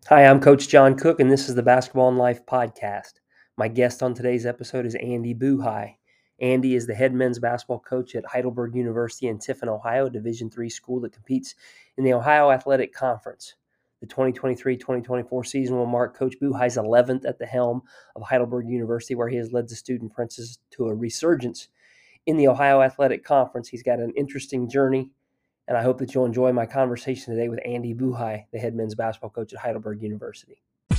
Hi, I'm Coach John Cook, and this is the Basketball and Life podcast. My guest on today's episode is Andy Buhai. Andy is the head men's basketball coach at Heidelberg University in Tiffin, Ohio, a Division III school that competes in the Ohio Athletic Conference. The 2023-2024 season will mark Coach Buhai's 11th at the helm of Heidelberg University, where he has led the Student Princes to a resurgence in the Ohio Athletic Conference. He's got an interesting journey, and I hope that you'll enjoy my conversation today with Andy Buhai, the head men's basketball coach at Heidelberg University.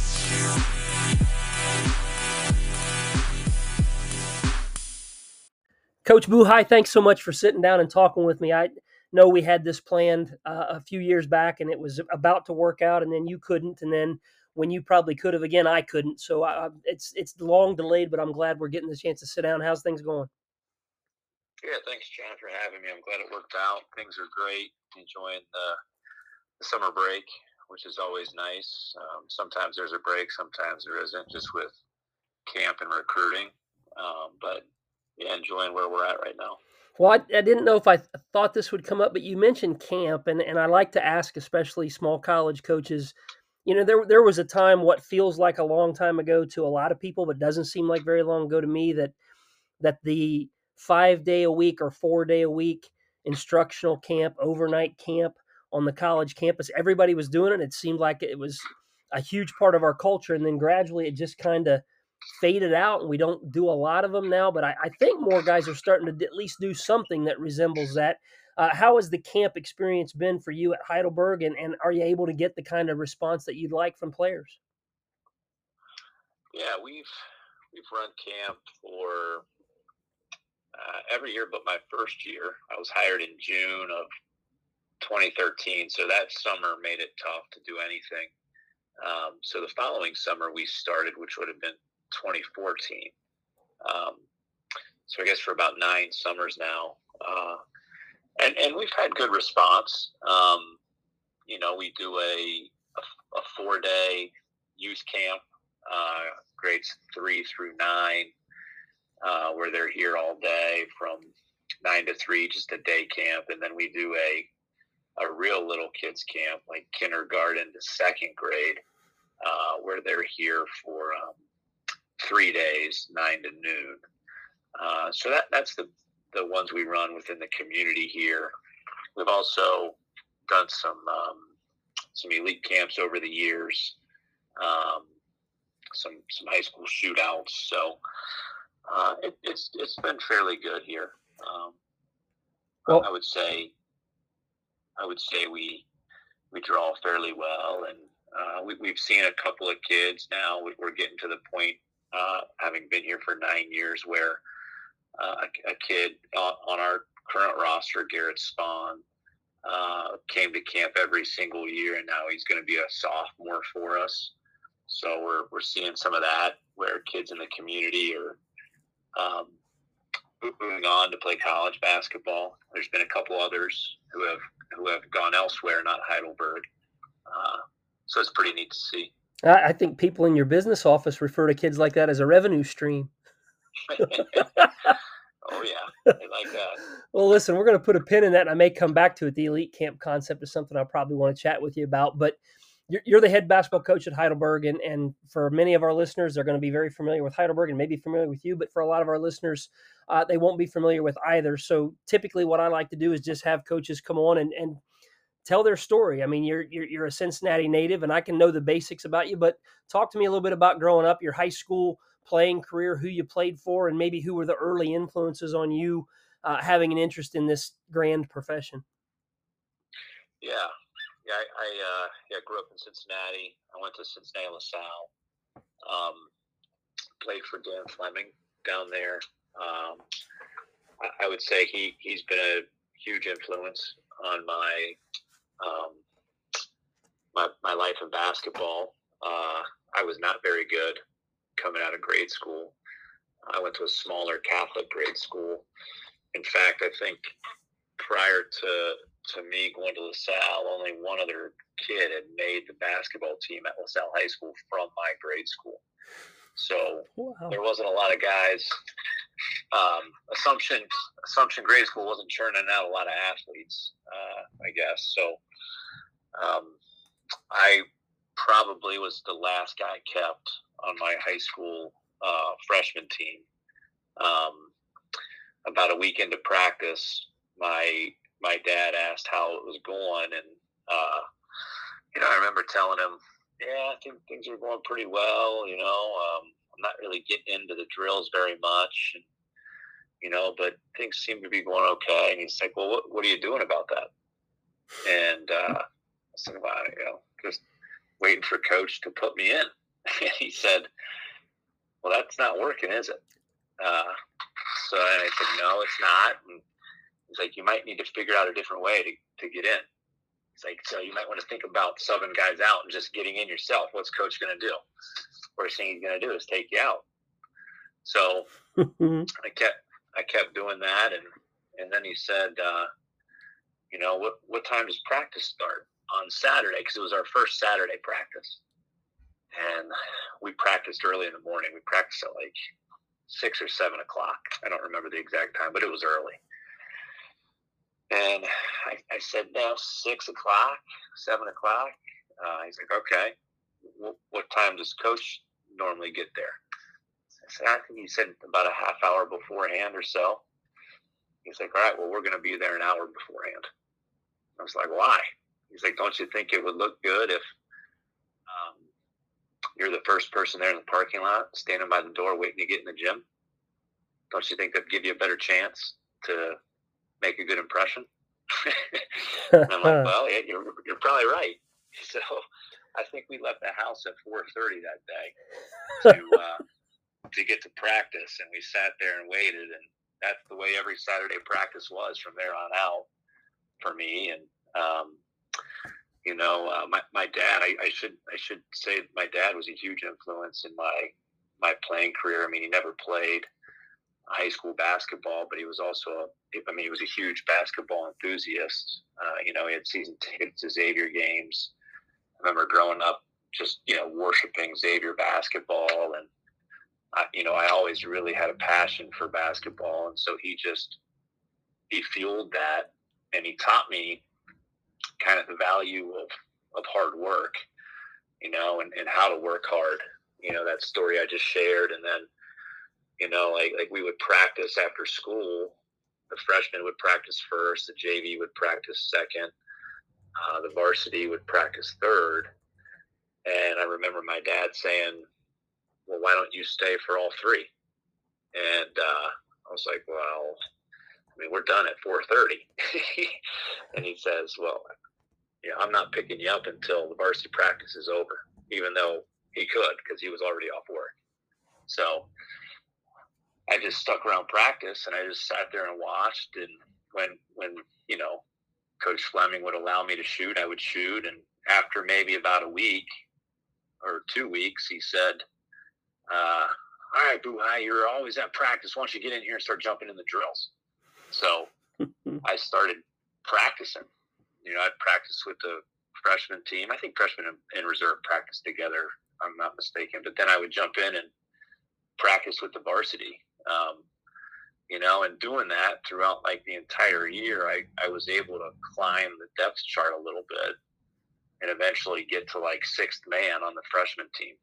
Coach Buhai, thanks so much for sitting down and talking with me. I know we had this planned a few years back, and it was about to work out, and then you couldn't, and then when you probably could have again, I couldn't. So it's long delayed, but I'm glad we're getting the chance to sit down. How's things going? Yeah, thanks, John, for having me. I'm glad it worked out. Things are great. Enjoying the summer break, which is always nice. Sometimes there's a break, sometimes there isn't, just with camp and recruiting. But yeah, enjoying where we're at right now. Well, I didn't know if I thought this would come up, but you mentioned camp, and I like to ask, especially small college coaches. You know, there was a time, what feels like a long time ago to a lot of people, but doesn't seem like very long ago to me, that the 5 day a week or 4 day a week instructional camp, overnight camp on the college campus, everybody was doing it. It seemed like it was a huge part of our culture, and then gradually it just kind of faded out, and we don't do a lot of them now. But I think more guys are starting to at least do something that resembles that. How has the camp experience been for you at Heidelberg, and are you able to get the kind of response that you'd like from players? Yeah, we've run camp for every year but my first year. I was hired in June of 2013, so that summer made it tough to do anything. So the following summer we started, which would have been 2014. So I guess for about 9 summers now, and we've had good response. We do a 4-day youth camp, grades 3 through 9, where they're here all day from 9 to 3, just a day camp, and then we do a real little kids camp, like kindergarten to second grade, where they're here for 3 days, 9 to noon. So that's the ones we run within the community here. We've also done some elite camps over the years, some high school shootouts. So it's been fairly good here. Well, I would say we draw fairly well, and we've seen a couple of kids now. We're getting to the point, having been here for 9 years, where a kid on our current roster, Garrett Spahn, came to camp every single year, and now he's going to be a sophomore for us. So we're seeing some of that, where kids in the community are moving on to play college basketball. There's been a couple others who have gone elsewhere, not Heidelberg. So it's pretty neat to see. I think people in your business office refer to kids like that as a revenue stream. Oh, yeah. They like that. Well, listen, we're going to put a pin in that, and I may come back to it. The elite camp concept is something I probably want to chat with you about. But you're the head basketball coach at Heidelberg, and for many of our listeners, they're going to be very familiar with Heidelberg and maybe familiar with you. But for a lot of our listeners, they won't be familiar with either. So typically what I like to do is just have coaches come on and tell their story. I mean, you're a Cincinnati native, and I can know the basics about you, but talk to me a little bit about growing up, your high school playing career, who you played for, and maybe who were the early influences on you having an interest in this grand profession. Yeah. I grew up in Cincinnati. I went to Cincinnati LaSalle. Played for Dan Fleming down there. I would say he's been a huge influence on my life in basketball. I was not very good coming out of grade school. I went to a smaller Catholic grade school. In fact, I think prior to me going to LaSalle, only one other kid had made the basketball team at LaSalle High School from my grade school. So There wasn't a lot of guys. Assumption grade school wasn't churning out a lot of athletes, I guess. So I probably was the last guy kept on my high school freshman team. About a week into practice, my dad asked how it was going, and I remember telling him, "Yeah, I think things are going pretty well. I'm not really getting into the drills very much, and but things seem to be going okay." And he's like, "Well, what are you doing about that?" And I said, "Well, just waiting for coach to put me in." And he said, "Well, that's not working, is it?" So I said, "No, it's not." And he's like, "You might need to figure out a different way to get in." He's like, "So you might want to think about subbing guys out and just getting in yourself. What's coach going to do? First thing he's going to do is take you out." So I kept doing that, and then he said, what time does practice start on Saturday? Because it was our first Saturday practice, and we practiced early in the morning. We practiced at like 6 or 7 o'clock. I don't remember the exact time, but it was early. And I said, "No, 6 o'clock, 7 o'clock." He's like, "Okay. What time does coach normally get there?" I said, "I think he said about a half hour beforehand or so." He's like, "All right, well, we're going to be there an hour beforehand." I was like, "Why?" He's like, "Don't you think it would look good if you're the first person there in the parking lot, standing by the door waiting to get in the gym? Don't you think that'd give you a better chance to make a good impression?" And I'm like, "Well, yeah, you're probably right." So I think we left the house at 4:30 that day to get to practice, and we sat there and waited, and that's the way every Saturday practice was from there on out for me. And my dad, I should say my dad was a huge influence in my playing career. I mean, he never played high school basketball, but he was also he was a huge basketball enthusiast. He had season tickets to Xavier games. I remember growing up just worshiping Xavier basketball, and I always really had a passion for basketball, and so he fueled that, and he taught me kind of the value of hard work, and how to work hard. That story I just shared, and then like we would practice after school. The freshmen would practice first, the JV would practice second, the varsity would practice third. And I remember my dad saying, "Well, why don't you stay for all three?" And I was like, "Well, I mean, we're done at 4:30." And he says, "Well, I'm not picking you up until the varsity practice is over," even though he could because he was already off work. So I just stuck around practice, and I just sat there and watched. And when Coach Fleming would allow me to shoot, I would shoot. And after maybe about a week or 2 weeks, he said, "All right, Boo-Hi, you're always at practice. Why don't you get in here and start jumping in the drills?" So I started practicing. I'd practice with the freshman team. I think freshmen and reserve practice together, if I'm not mistaken. But then I would jump in and practice with the varsity. And doing that throughout like the entire year, I was able to climb the depth chart a little bit and eventually get to like sixth man on the freshman team.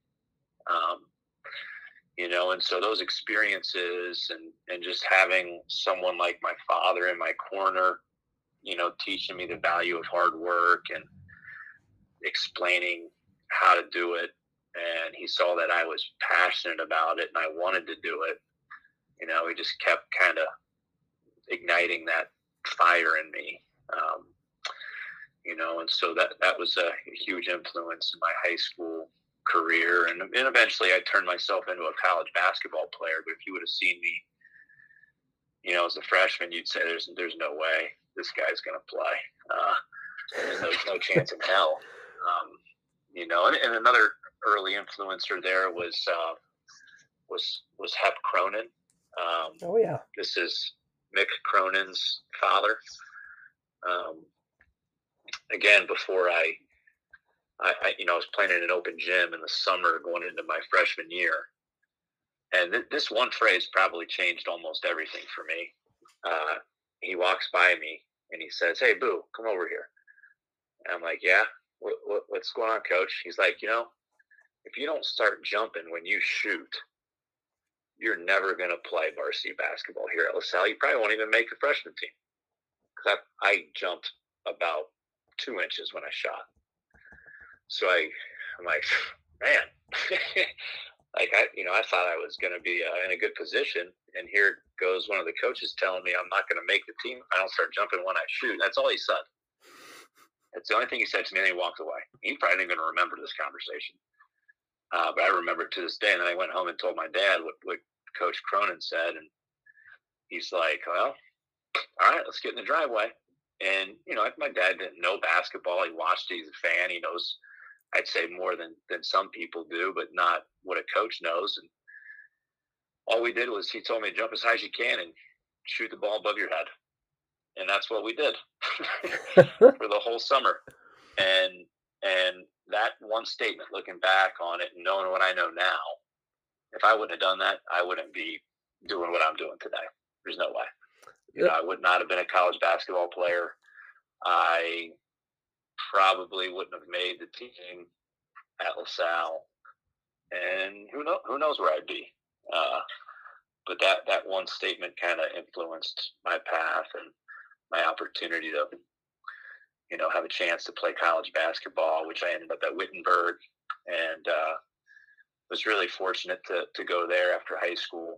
And so those experiences and just having someone like my father in my corner, teaching me the value of hard work and explaining how to do it. And he saw that I was passionate about it and I wanted to do it. He just kept kind of igniting that fire in me. And so that was a huge influence in my high school career. And eventually I turned myself into a college basketball player. But if you would have seen me, as a freshman, you'd say there's no way this guy's going to play. There's no chance in hell. And another early influencer there was Hep Cronin. Oh yeah. This is Mick Cronin's father. Again, before I was playing in an open gym in the summer going into my freshman year. And this one phrase probably changed almost everything for me. He walks by me and he says, "Hey, Boo, come over here." And I'm like, "Yeah, what's going on, coach? He's like, if you don't start jumping when you shoot, you're never going to play varsity basketball here at LaSalle. You probably won't even make the freshman team. Because I jumped about 2 inches when I shot. So I'm like, man, I thought I was going to be in a good position. And here goes one of the coaches telling me I'm not going to make the team if I don't start jumping when I shoot. That's all he said. That's the only thing he said to me, and then he walked away. He probably didn't even remember this conversation. But I remember it to this day. And then I went home and told my dad what Coach Cronin said. And he's like, well, all right, let's get in the driveway. And, my dad didn't know basketball. He watched it. He's a fan. He knows, I'd say, more than some people do, but not what a coach knows. And all we did was he told me to jump as high as you can and shoot the ball above your head. And that's what we did for the whole summer. And that one statement, looking back on it and knowing what I know now, if I wouldn't have done that, I wouldn't be doing what I'm doing today. There's no way. I would not have been a college basketball player. I probably wouldn't have made the team at LaSalle. And who knows where I'd be. But that one statement kind of influenced my path and my opportunity to, have a chance to play college basketball, which I ended up at Wittenberg, and was really fortunate to go there after high school.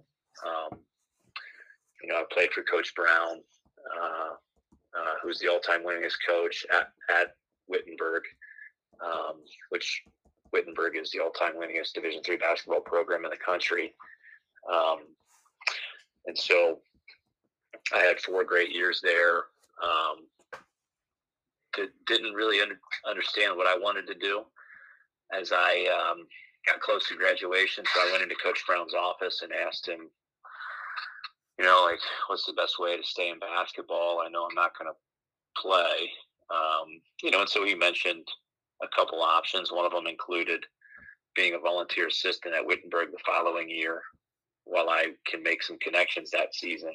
I played for Coach Brown, who's the all-time winningest coach at Wittenberg, which Wittenberg is the all-time winningest Division III basketball program in the country. And so I had 4 great years there. Didn't really understand what I wanted to do as I got close to graduation. So I went into Coach Brown's office and asked him, what's the best way to stay in basketball? I know I'm not going to play. And so he mentioned a couple options. One of them included being a volunteer assistant at Wittenberg the following year while I can make some connections that season.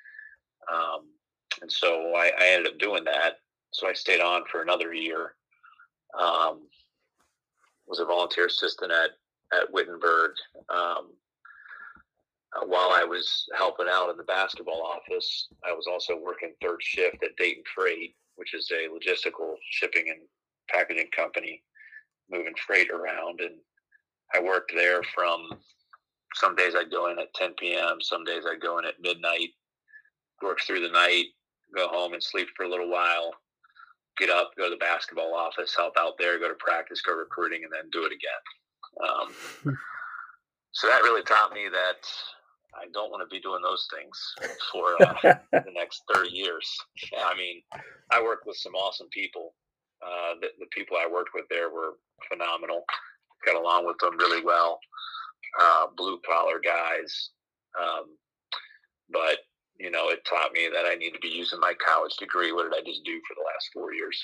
And so I ended up doing that. So I stayed on for another year. Was a volunteer assistant at Wittenberg. While I was helping out in the basketball office, I was also working third shift at Dayton Freight, which is a logistical shipping and packaging company, moving freight around. And I worked there from some days I'd go in at 10 p.m., some days I'd go in at midnight, work through the night, go home and sleep for a little while, get up, go to the basketball office, help out there, go to practice, go recruiting, and then do it again. So that really taught me that I don't want to be doing those things for the next 30 years. I mean, I worked with some awesome people. The people I worked with there were phenomenal. Got along with them really well. Blue collar guys. But, it taught me that I need to be using my college degree. What did I just do for the last 4 years?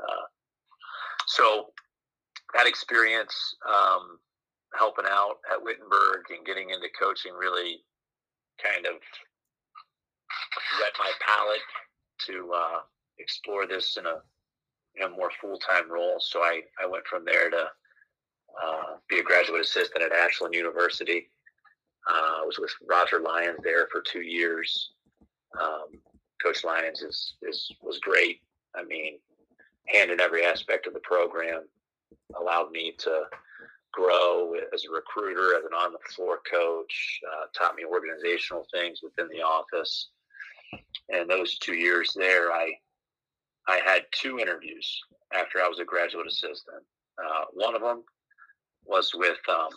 So that experience, helping out at Wittenberg and getting into coaching really kind of whet my palate to explore this in a more full-time role. So I went from there to be a graduate assistant at Ashland University. I was with Roger Lyons there for 2 years. Coach Lyons was great. I mean, hand in every aspect of the program, allowed me to grow as a recruiter, as an on-the-floor coach, taught me organizational things within the office. And those 2 years there, I had 2 interviews after I was a graduate assistant. One of them was with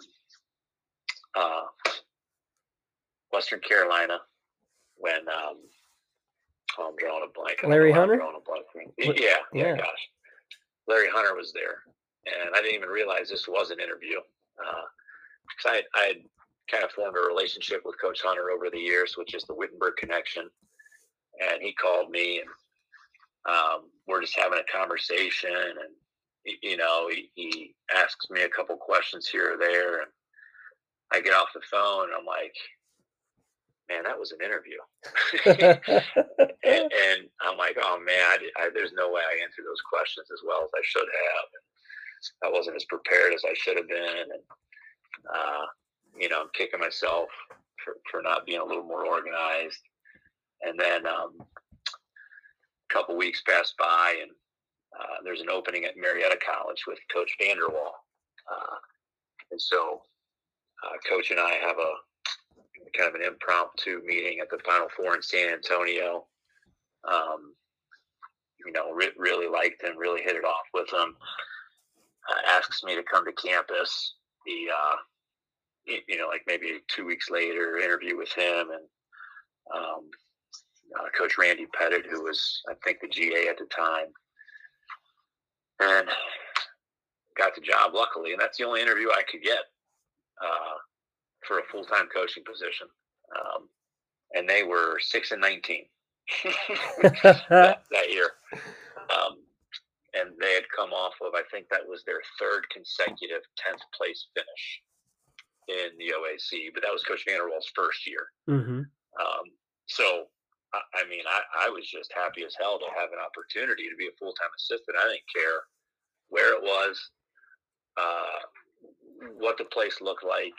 Western Carolina when I'm drawing a blank. Larry Hunter? Yeah, gosh. Larry Hunter was there. And I didn't even realize this was an interview. Because I had kind of formed a relationship with Coach Hunter over the years, which is the Wittenberg connection. And he called me, and we're just having a conversation. And, he asks me a couple questions here or there. And I get off the phone, and I'm like, man, that was an interview. and I'm like, oh, man, there's no way I answered those questions as well as I should have. I wasn't as prepared as I should have been. And, I'm kicking myself for not being a little more organized. And then a couple weeks passed by, and there's an opening at Marietta College with Coach Vanderwall. And so Coach and I have a kind of an impromptu meeting at the Final Four in San Antonio. Really liked him, really hit it off with him. Asks me to come to campus. Like maybe 2 weeks later, interview with him and Coach Randy Pettit, who was, I think, the GA at the time, and got the job, luckily. And that's the only interview I could get for a full-time coaching position. And they were 6-19 that year. And they had come off of, I think that was their third consecutive 10th place finish in the OAC, but that was Coach Vanderwall's first year. Mm-hmm. So, I was just happy as hell to have an opportunity to be a full-time assistant. I didn't care where it was, what the place looked like,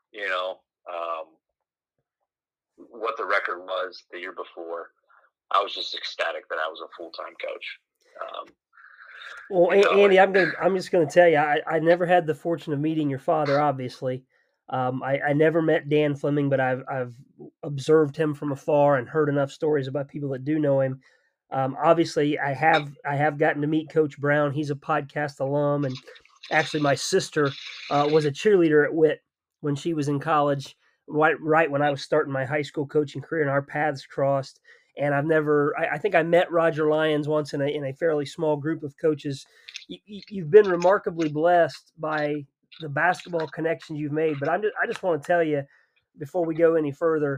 what the record was the year before. I was just ecstatic that I was a full-time coach. Well, Andy, I'm just going to tell you, I never had the fortune of meeting your father, obviously. I never met Dan Fleming, but I've observed him from afar and heard enough stories about people that do know him. Obviously, I have gotten to meet Coach Brown. He's a podcast alum, and actually, my sister was a cheerleader at Witt when she was in college, right when I was starting my high school coaching career, and our paths crossed. And I think I met Roger Lyons once in a fairly small group of coaches. You've been remarkably blessed by the basketball connections you've made. But I just want to tell you, before we go any further,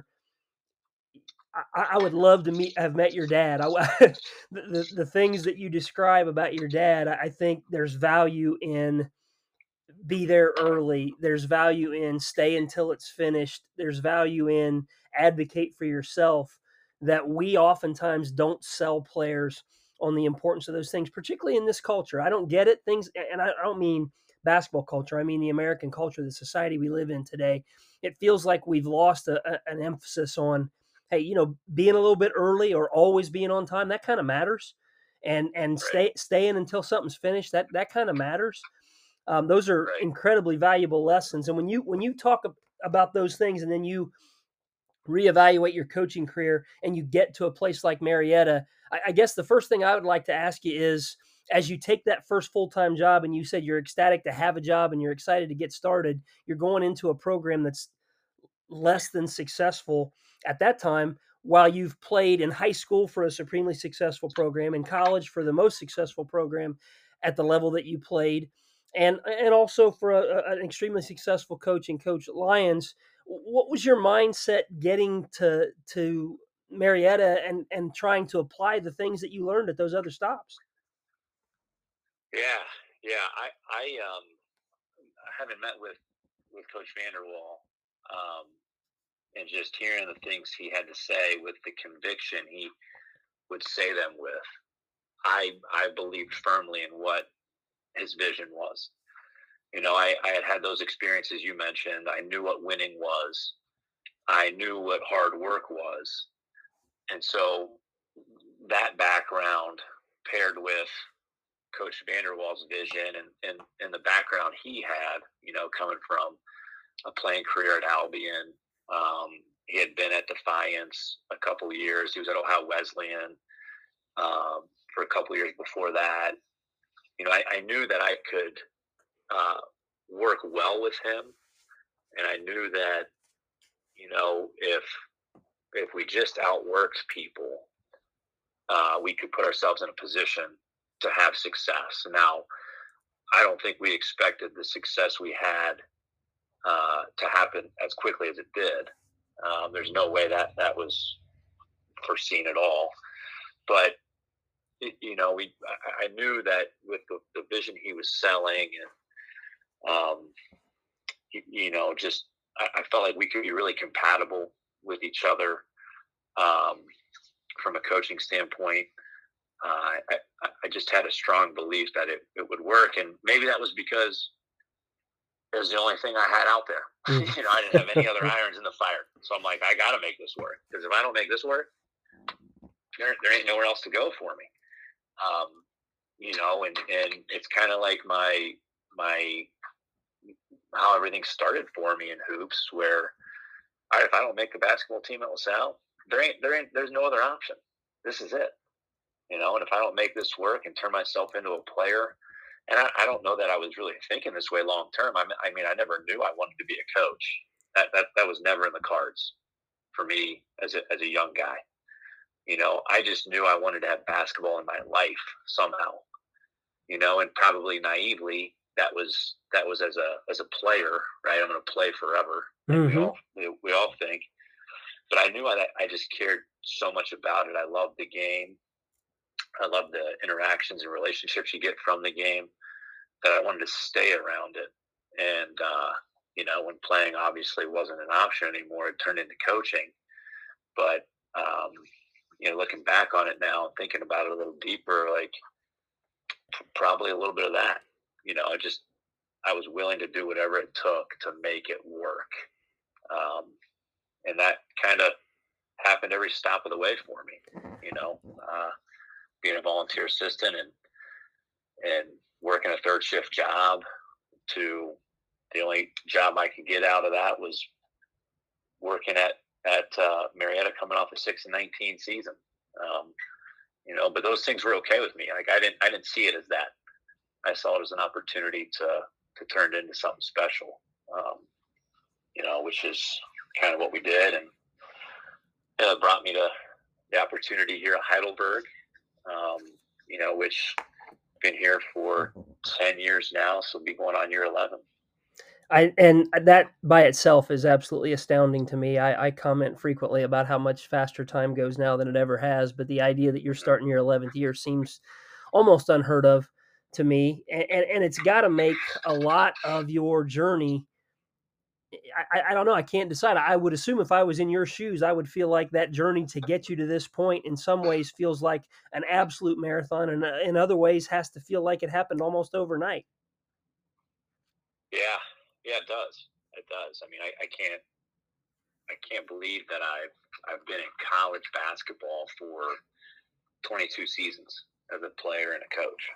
I would love to have met your dad. The things that you describe about your dad, I think there's value in be there early. There's value in stay until it's finished. There's value in advocate for yourself, that we oftentimes don't sell players on the importance of those things, particularly in this culture. I don't get it. And I don't mean basketball culture. I mean the American culture, the society we live in today. It feels like we've lost an emphasis on, hey, being a little bit early or always being on time. That kind of matters, and staying until something's finished. That kind of matters. Those are incredibly valuable lessons. And when you talk about those things, and then you reevaluate your coaching career and you get to a place like Marietta, I guess the first thing I would like to ask you is, as you take that first full-time job, and you said you're ecstatic to have a job and you're excited to get started, you're going into a program that's less than successful at that time, while you've played in high school for a supremely successful program, in college for the most successful program at the level that you played, and also for an extremely successful coach in Coach Lyons. What was your mindset getting to Marietta and trying to apply the things that you learned at those other stops? Yeah. I haven't met with Coach Vanderwall, and just hearing the things he had to say with the conviction he would say them with, I believed firmly in what his vision was. I had those experiences you mentioned. I knew what winning was. I knew what hard work was. And so that background paired with Coach Vanderwall's vision and the background he had, coming from a playing career at Albion. He had been at Defiance a couple of years. He was at Ohio Wesleyan for a couple of years before that. I knew that I could work well with him, and I knew that if we just outworked people, we could put ourselves in a position to have success. Now, I don't think we expected the success we had to happen as quickly as it did. There's no way that was foreseen at all. But I knew that with the vision he was selling, and I felt like we could be really compatible with each other from a coaching standpoint. I just had a strong belief that it would work. And maybe that was because it was the only thing I had out there. Mm. I didn't have any other irons in the fire. So I'm like, I got to make this work, because if I don't make this work, there ain't nowhere else to go for me. And it's kind of like my how everything started for me in hoops, where if I don't make the basketball team at LaSalle, there's no other option. This is it. And if I don't make this work and turn myself into a player, and I don't know that I was really thinking this way long term. I mean, I never knew I wanted to be a coach. That was never in the cards for me as a young guy. I just knew I wanted to have basketball in my life somehow. And probably naively, that was as a player, right? I'm going to play forever. Mm-hmm. We all think, but I knew I just cared so much about it. I loved the game. I love the interactions and relationships you get from the game, that I wanted to stay around it. And, when playing obviously wasn't an option anymore, it turned into coaching. But, looking back on it now, thinking about it a little deeper, like probably a little bit of that. I was willing to do whatever it took to make it work. And that kind of happened every stop of the way for me, being a volunteer assistant and working a third shift job, to the only job I could get out of that was working at Marietta, coming off a 6-19 season. But those things were okay with me. Like I didn't see it as that. I saw it as an opportunity to turn it into something special. Which is kind of what we did, and it brought me to the opportunity here at Heidelberg. Which I've been here for 10 years now, so we'll be going on year 11. And that by itself is absolutely astounding to me. I comment frequently about how much faster time goes now than it ever has, but the idea that you're starting your 11th year seems almost unheard of to me. And it's got to make a lot of your journey. I don't know. I can't decide. I would assume if I was in your shoes, I would feel like that journey to get you to this point in some ways feels like an absolute marathon, and in other ways has to feel like it happened almost overnight. Yeah, it does. It does. I mean, I can't believe that I've been in college basketball for 22 seasons as a player and a coach.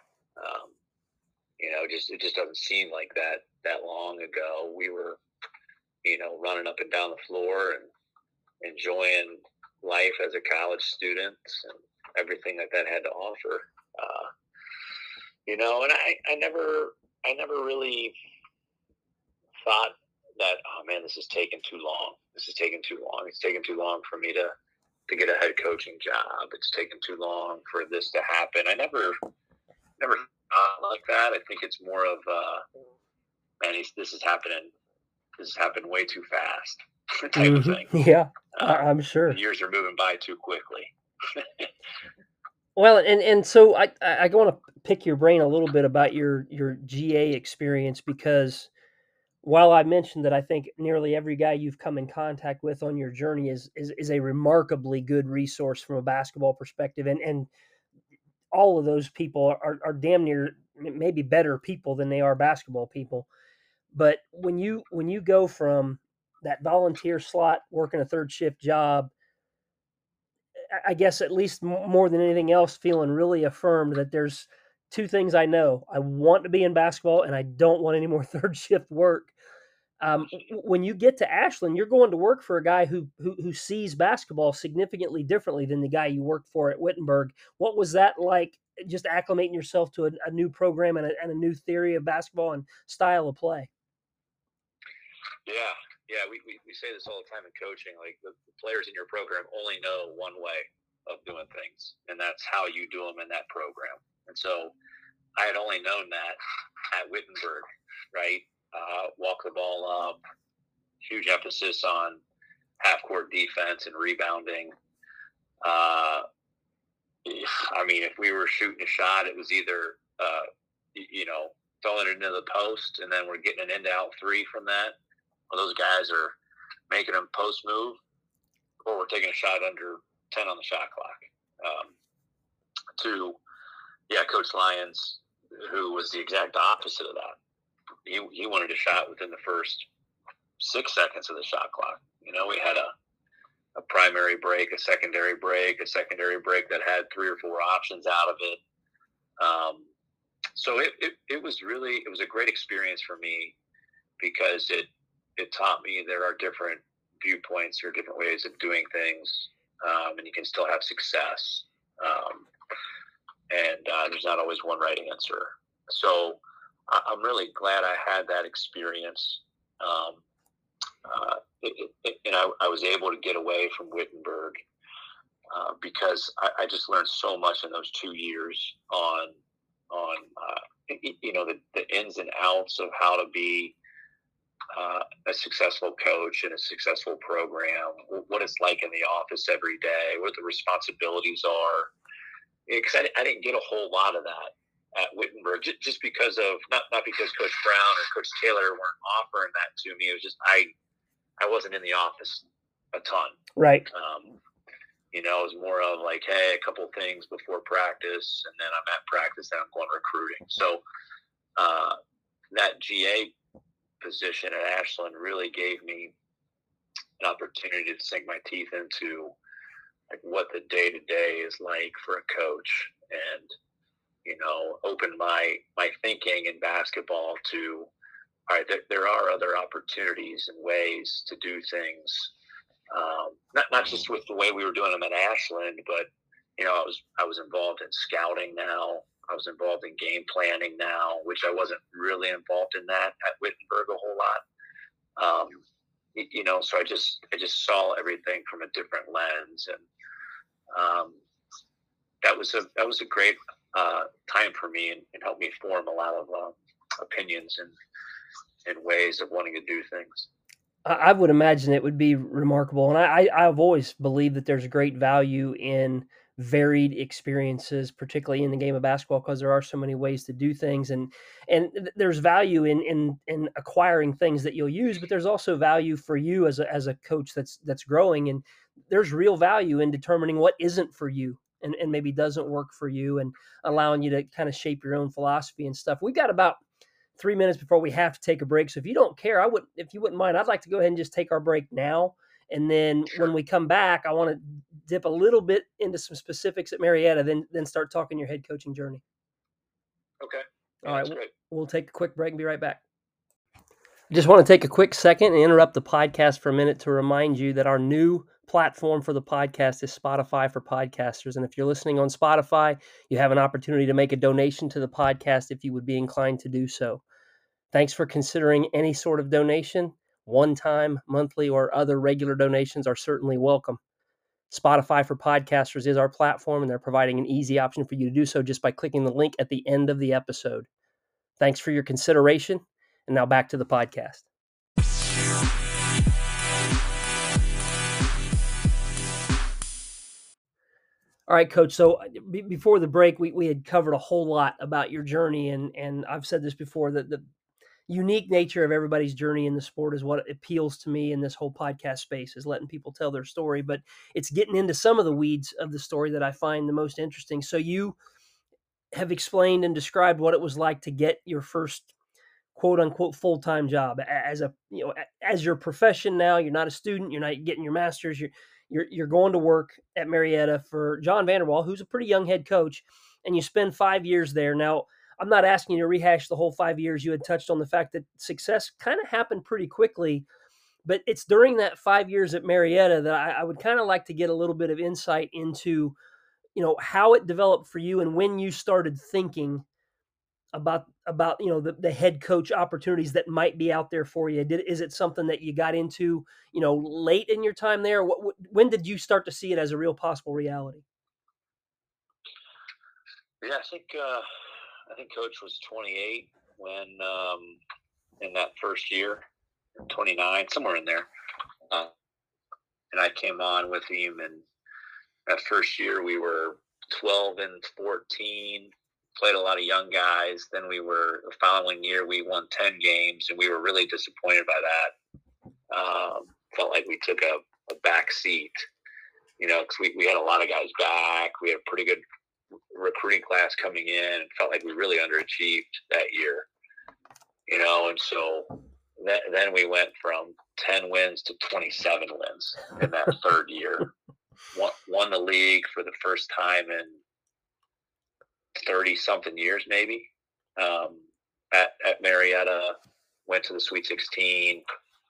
It just doesn't seem like that long ago. We were, running up and down the floor and enjoying life as a college student and everything that had to offer. And I never really thought that, oh man, this is taking too long. This is taking too long. It's taken too long for me to get a head coaching job. It's taken too long for this to happen. I never thought like that. I think it's more of, man, this is happening. This has happened way too fast type of thing. Yeah, I'm sure. The years are moving by too quickly. Well, and so I want to pick your brain a little bit about your GA experience, because while I mentioned that I think nearly every guy you've come in contact with on your journey is a remarkably good resource from a basketball perspective, and all of those people are damn near maybe better people than they are basketball people. But when you go from that volunteer slot, working a third shift job, I guess at least more than anything else, feeling really affirmed that there's two things I know: I want to be in basketball, and I don't want any more third shift work. When you get to Ashland, you're going to work for a guy who sees basketball significantly differently than the guy you worked for at Wittenberg. What was that like? Just acclimating yourself to a new program and a new theory of basketball and style of play. Yeah. We say this all the time in coaching. Like the players in your program only know one way of doing things, and that's how you do them in that program. And so I had only known that at Wittenberg, right? Walk the ball up, huge emphasis on half-court defense and rebounding. I mean, if we were shooting a shot, it was either, throwing it into the post, and then we're getting an in-to-out three from that. Well, those guys are making them post move, or we're taking a shot under 10 on the shot clock. to, Coach Lyons, who was the exact opposite of that. He wanted a shot within the first 6 seconds of the shot clock. We had a primary break, a secondary break that had 3 or 4 options out of it. So it was a great experience for me, because it taught me there are different viewpoints or different ways of doing things, and you can still have success. And there's not always one right answer. So I'm really glad I had that experience. And I was able to get away from Wittenberg, because I just learned so much in those 2 years on the ins and outs of how to be a successful coach in a successful program, what it's like in the office every day, what the responsibilities are. Because I didn't get a whole lot of that at Wittenberg, just because of not because Coach Brown or Coach Taylor weren't offering that to me. It was just I wasn't in the office a ton. Right. It was more of like, hey, a couple of things before practice, and then I'm at practice and I'm going recruiting. So that GA position at Ashland really gave me an opportunity to sink my teeth into like what the day-to-day is like for a coach, and open my thinking in basketball to, all right, there are other opportunities and ways to do things, not just with the way we were doing them at Ashland, but I was involved in scouting now. I was involved in game planning now, which I wasn't really involved in that at Wittenberg a whole lot. So I just saw everything from a different lens, and that was a great time for me, and helped me form a lot of opinions and ways of wanting to do things. I would imagine it would be remarkable. And I've always believed that there's great value in varied experiences, particularly in the game of basketball, because there are so many ways to do things. And there's value in acquiring things that you'll use, but there's also value for you as a coach that's growing. And there's real value in determining what isn't for you and maybe doesn't work for you, and allowing you to kind of shape your own philosophy and stuff. We've got about 3 minutes before we have to take a break. So if you don't care, if you wouldn't mind, I'd like to go ahead and just take our break now. And then when we come back, I want to dip a little bit into some specifics at Marietta, then start talking your head coaching journey. Okay. All right. We'll take a quick break and be right back. I just want to take a quick second and interrupt the podcast for a minute to remind you that our new platform for the podcast is Spotify for Podcasters. And if you're listening on Spotify, you have an opportunity to make a donation to the podcast if you would be inclined to do so. Thanks for considering any sort of donation. One-time, monthly, or other regular donations are certainly welcome. Spotify for Podcasters is our platform, and they're providing an easy option for you to do so just by clicking the link at the end of the episode. Thanks for your consideration. And now back to the podcast. All right, Coach. So before the break, we had covered a whole lot about your journey, and I've said this before, that the unique nature of everybody's journey in the sport is what appeals to me in this whole podcast space, is letting people tell their story, but it's getting into some of the weeds of the story that I find the most interesting. So you have explained and described what it was like to get your first quote unquote full-time job as your profession. Now you're not a student, you're not getting your master's, you're going to work at Marietta for John Vanderwall, who's a pretty young head coach, and you spend 5 years there. Now, I'm not asking you to rehash the whole 5 years. You had touched on the fact that success kind of happened pretty quickly, but it's during that 5 years at Marietta that I would kind of like to get a little bit of insight into, how it developed for you and when you started thinking about the head coach opportunities that might be out there for you. Is it something that you got into, late in your time there? When did you start to see it as a real possible reality? Yeah, I think Coach was 28 when in that first year, 29, somewhere in there. And I came on with him, and that first year we were 12 and 14, played a lot of young guys. Then the following year we won 10 games, and we were really disappointed by that. Felt like we took a back seat, because we had a lot of guys back. We had a pretty good recruiting class coming in, and felt like we really underachieved that year, and so then we went from 10 wins to 27 wins in that third year. Won the league for the first time in 30 something years, maybe. At Marietta, went to the Sweet 16.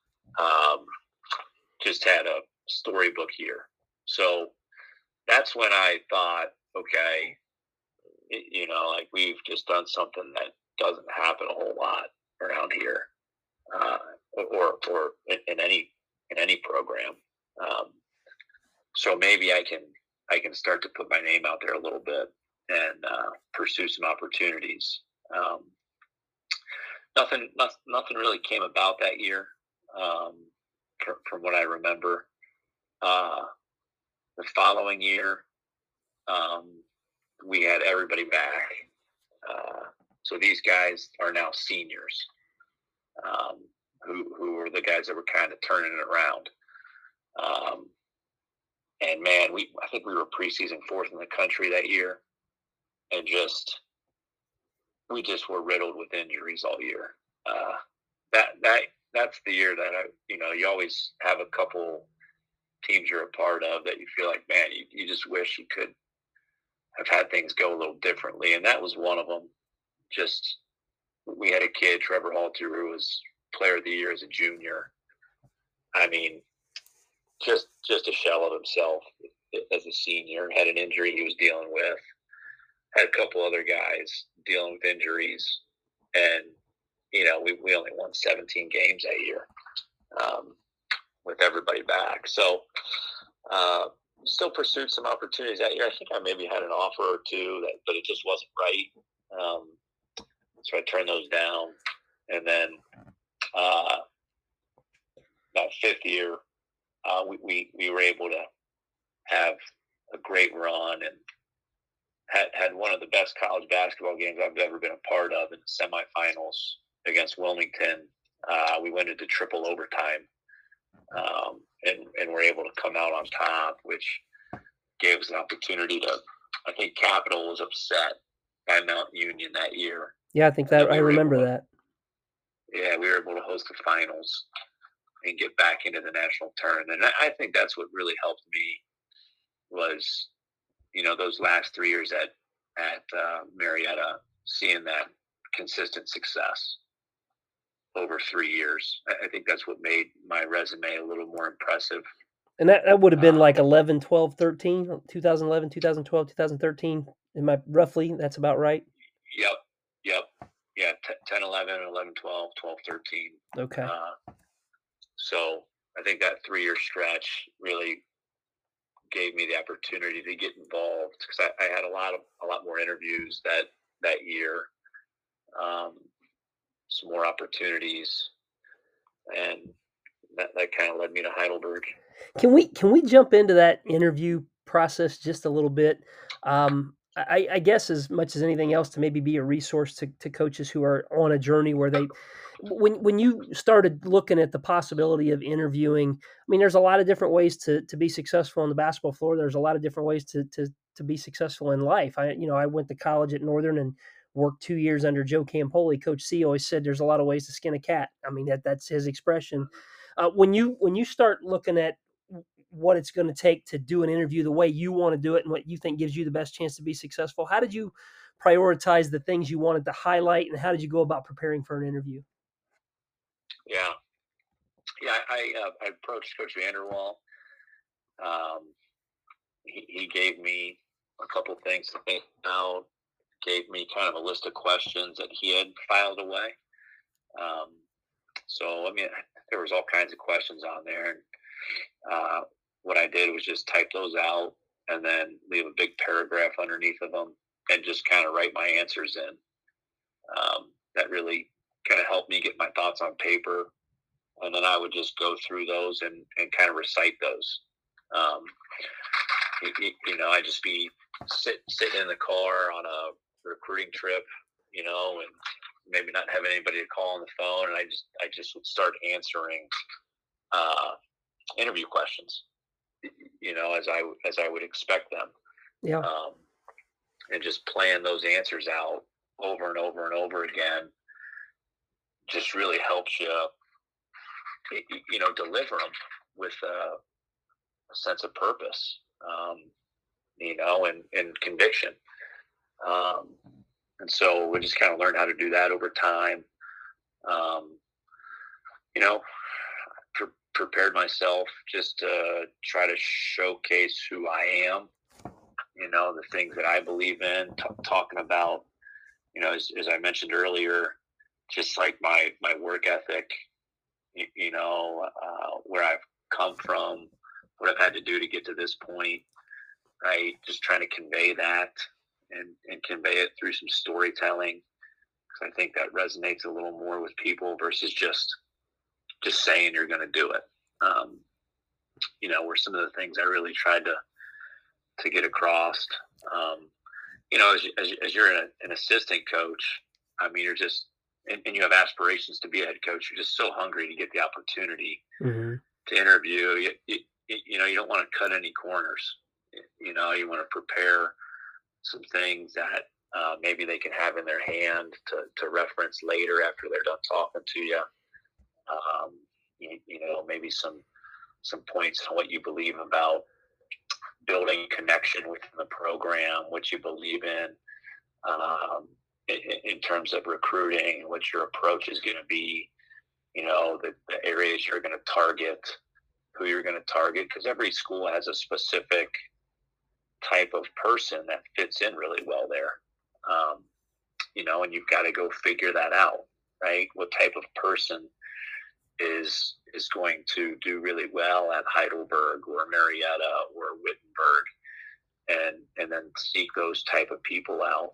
Just had a storybook year. So that's when I thought, okay, like we've just done something that doesn't happen a whole lot around here, or in any program. So maybe I can start to put my name out there a little bit and pursue some opportunities. Nothing really came about that year, from what I remember. The following year, we had everybody back. So these guys are now seniors, who were the guys that were kind of turning it around. And man, I think we were preseason fourth in the country that year, and we just were riddled with injuries all year. That's the year that you always have a couple teams you're a part of that you feel like, man, you just wish you could have had things go a little differently, and that was one of them. Just, we had a kid, Trevor Halter, who was player of the year as a junior. I mean, just a shell of himself as a senior. Had an injury he was dealing with. Had a couple other guys dealing with injuries, and we only won 17 games that year, with everybody back. So still pursued some opportunities that year. I think I maybe had an offer or two, but it just wasn't right. So I turned those down, and then that fifth year, we were able to have a great run and had one of the best college basketball games I've ever been a part of in the semifinals against Wilmington. We went into triple overtime, and were able to come out on top, which gave us an opportunity to. I think Capital was upset by Mount Union that year. Yeah, I think that I remember that. Yeah, we were able to host the finals and get back into the national tournament. And I think that's what really helped me was, those last 3 years at Marietta, seeing that consistent success over 3 years. I think that's what made my resume a little more impressive. And that would have been like 11, 12, 13, 2011, 2012, 2013. Am I roughly? That's about right? Yep. Yeah, 10, 11, 11, 12, 12, 13. Okay. So I think that 3-year stretch really gave me the opportunity to get involved, because I had a lot more interviews that year, some more opportunities, and that kind of led me to Heidelberg. Can we jump into that interview process just a little bit? I guess as much as anything else, to maybe be a resource to coaches who are on a journey where when you started looking at the possibility of interviewing, I mean, there's a lot of different ways to be successful on the basketball floor. There's a lot of different ways to be successful in life. I went to college at Northern and worked 2 years under Joe Campoli. Coach C always said there's a lot of ways to skin a cat. I mean, that's his expression. When you start looking at what it's going to take to do an interview the way you want to do it and what you think gives you the best chance to be successful, how did you prioritize the things you wanted to highlight, and how did you go about preparing for an interview? Yeah, I approached Coach Vanderwall. He gave me a couple things to think about, gave me kind of a list of questions that he had filed away. So, I mean, there was all kinds of questions on there. And what I did was just type those out and then leave a big paragraph underneath of them and just kind of write my answers in. That really kind of helped me get my thoughts on paper. And then I would just go through those and kind of recite those. I'd just be sitting in the car on a recruiting trip, and maybe not having anybody to call on the phone. And I just would start answering interview questions, as I would expect them. Yeah. and just playing those answers out over and over and over again just really helps you, deliver them with a sense of purpose, and conviction. And so we just kind of learned how to do that over time. Um, you know, prepared myself just to try to showcase who I am, the things that I believe in, talking about, as I mentioned earlier, just like my work ethic, where I've come from, what I've had to do to get to this point, right? Just trying to convey that and convey it through some storytelling, because I think that resonates a little more with people versus just saying you're going to do it. Were some of the things I really tried to get across. As you're an assistant coach, I mean, you're just, and you have aspirations to be a head coach. You're just so hungry to get the opportunity to interview. You don't want to cut any corners. You want to prepare some things that maybe they can have in their hand to reference later after they're done talking to you. Maybe some points on what you believe about building connection within the program, what you believe in terms of recruiting, what your approach is going to be, the areas you're going to target, who you're going to target, because every school has a specific type of person that fits in really well there. And you've got to go figure that out, right? What type of person is going to do really well at Heidelberg or Marietta or Wittenberg, and then seek those type of people out,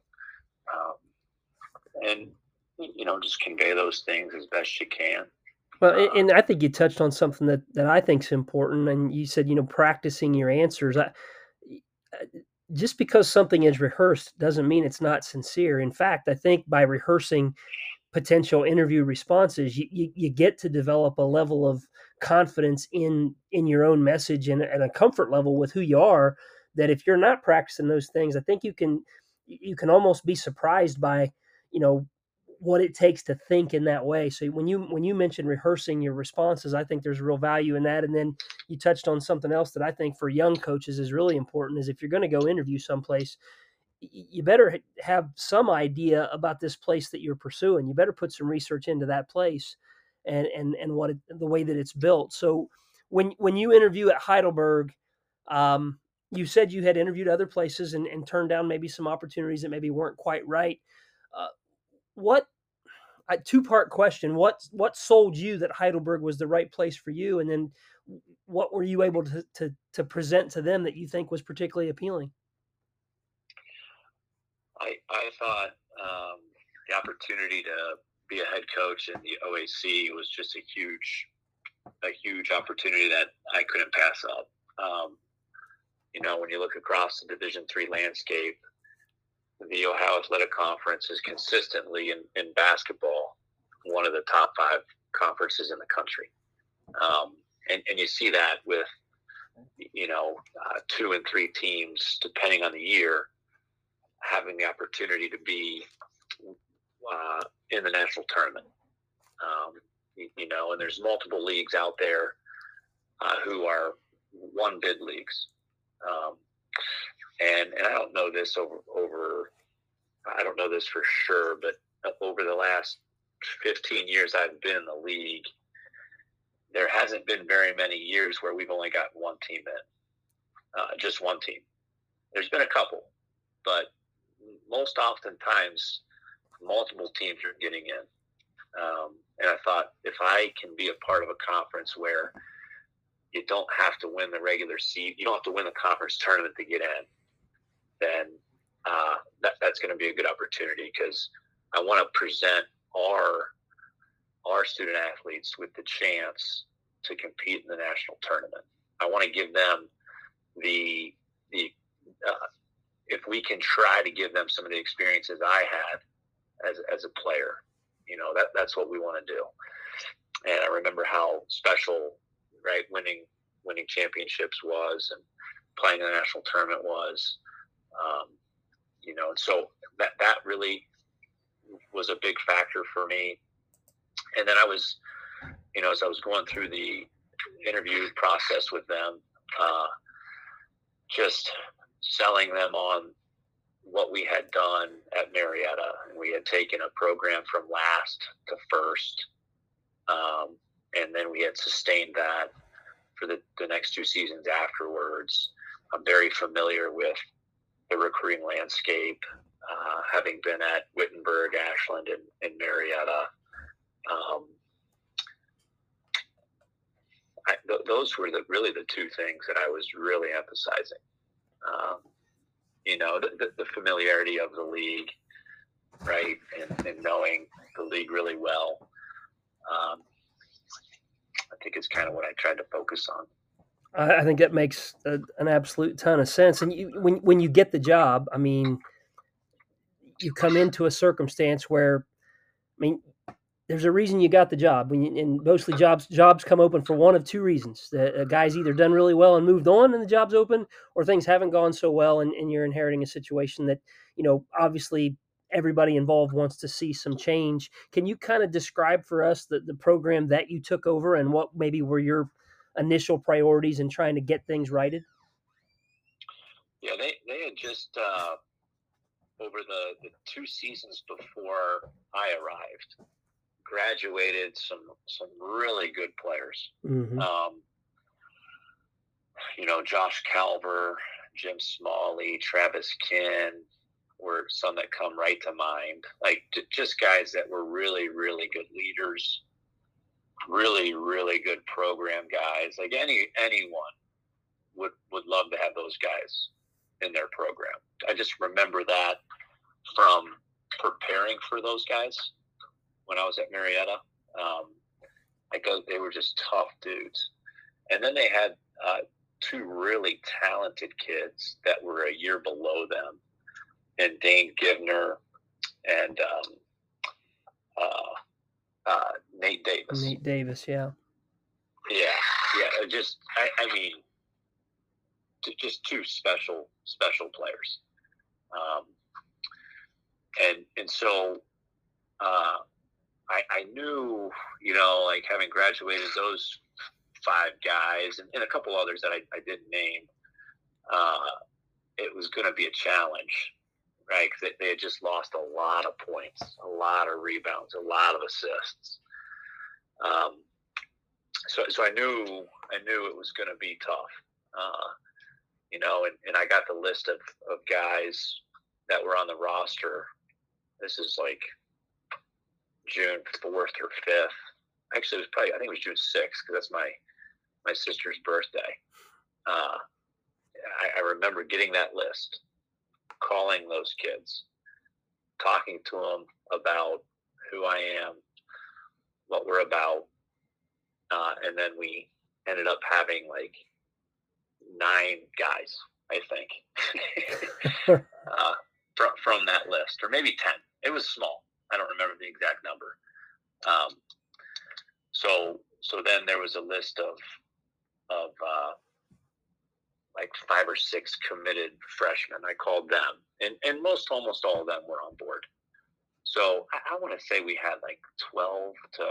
and just convey those things as best you can. Well, and I think you touched on something that I think is important, and you said practicing your answers. Just because something is rehearsed doesn't mean it's not sincere. In fact, I think by rehearsing potential interview responses, you get to develop a level of confidence in your own message and a comfort level with who you are, that if you're not practicing those things, I think you can almost be surprised by what it takes to think in that way. So when you mentioned rehearsing your responses, I think there's real value in that. And then you touched on something else that I think for young coaches is really important, is if you're going to go interview someplace, you better have some idea about this place that you're pursuing. You better put some research into that place and the way that it's built. So when you interview at Heidelberg, you said you had interviewed other places and turned down maybe some opportunities that maybe weren't quite right. What a two-part question. What sold you that Heidelberg was the right place for you? And then what were you able to present to them that you think was particularly appealing? I thought the opportunity to be a head coach in the OAC was just a huge opportunity that I couldn't pass up. When you look across the Division III landscape, the Ohio Athletic Conference is consistently in basketball one of the top 5 conferences in the country. And you see that with, 2 and 3 teams, depending on the year, having the opportunity to be in the national tournament. And there's multiple leagues out there who are one bid leagues. And I don't know this I don't know this for sure, but over the last 15 years I've been in the league, there hasn't been very many years where we've only got one team in, just one team. There's been a couple, but most oftentimes multiple teams are getting in. And I thought, if I can be a part of a conference where you don't have to win the regular season, you don't have to win the conference tournament to get in, then that's going to be a good opportunity, because I want to present our student athletes with the chance to compete in the national tournament. I want to give them if we can try to give them some of the experiences I had as a player, that's what we want to do. And I remember how special, right, winning championships was, and playing in the national tournament was. And so that really was a big factor for me. And then I was, as I was going through the interview process with them, just selling them on what we had done at Marietta. And we had taken a program from last to first. And then we had sustained that for the next 2 seasons afterwards. I'm very familiar with the recruiting landscape, having been at Wittenberg, Ashland, and Marietta. Those were really the 2 things that I was really emphasizing. The familiarity of the league, right, and knowing the league really well. I think it's kind of what I tried to focus on. I think that makes an absolute ton of sense. And when you get the job, I mean, you come into a circumstance where, I mean, there's a reason you got the job. And mostly jobs come open for one of 2 reasons. The guy's either done really well and moved on and the job's open, or things haven't gone so well and you're inheriting a situation that, obviously everybody involved wants to see some change. Can you kind of describe for us the program that you took over and what maybe were your initial priorities in trying to get things righted? Yeah, they had just over the 2 seasons before I arrived, graduated some really good players. Mm-hmm. Josh Calver, Jim Smalley, Travis Kinn were some that come right to mind. Like just guys that were really, really good leaders, really, really good program guys. Like anyone would love to have those guys in their program. I just remember that from preparing for those guys when I was at Marietta. They were just tough dudes. And then they had 2 really talented kids that were a year below them, and Dane Givner and Nate Davis. Nate Davis, yeah. Yeah. I mean, just 2 special players. And so I knew, like having graduated those 5 guys and a couple others that I didn't name, it was going to be a challenge, right? Because they had just lost a lot of points, a lot of rebounds, a lot of assists. So I knew it was going to be tough, and I got the list of guys that were on the roster. This is like June 4th or 5th. Actually, I think it was June 6th because that's my sister's birthday. I remember getting that list, calling those kids, talking to them about who I am, what we're about, and then we ended up having like 9 guys, I think, from that list, or maybe 10. It was small. I don't remember the exact number. So then there was a list of like 5 or 6 committed freshmen. I called them, and almost all of them were on board. So I want to say we had like 12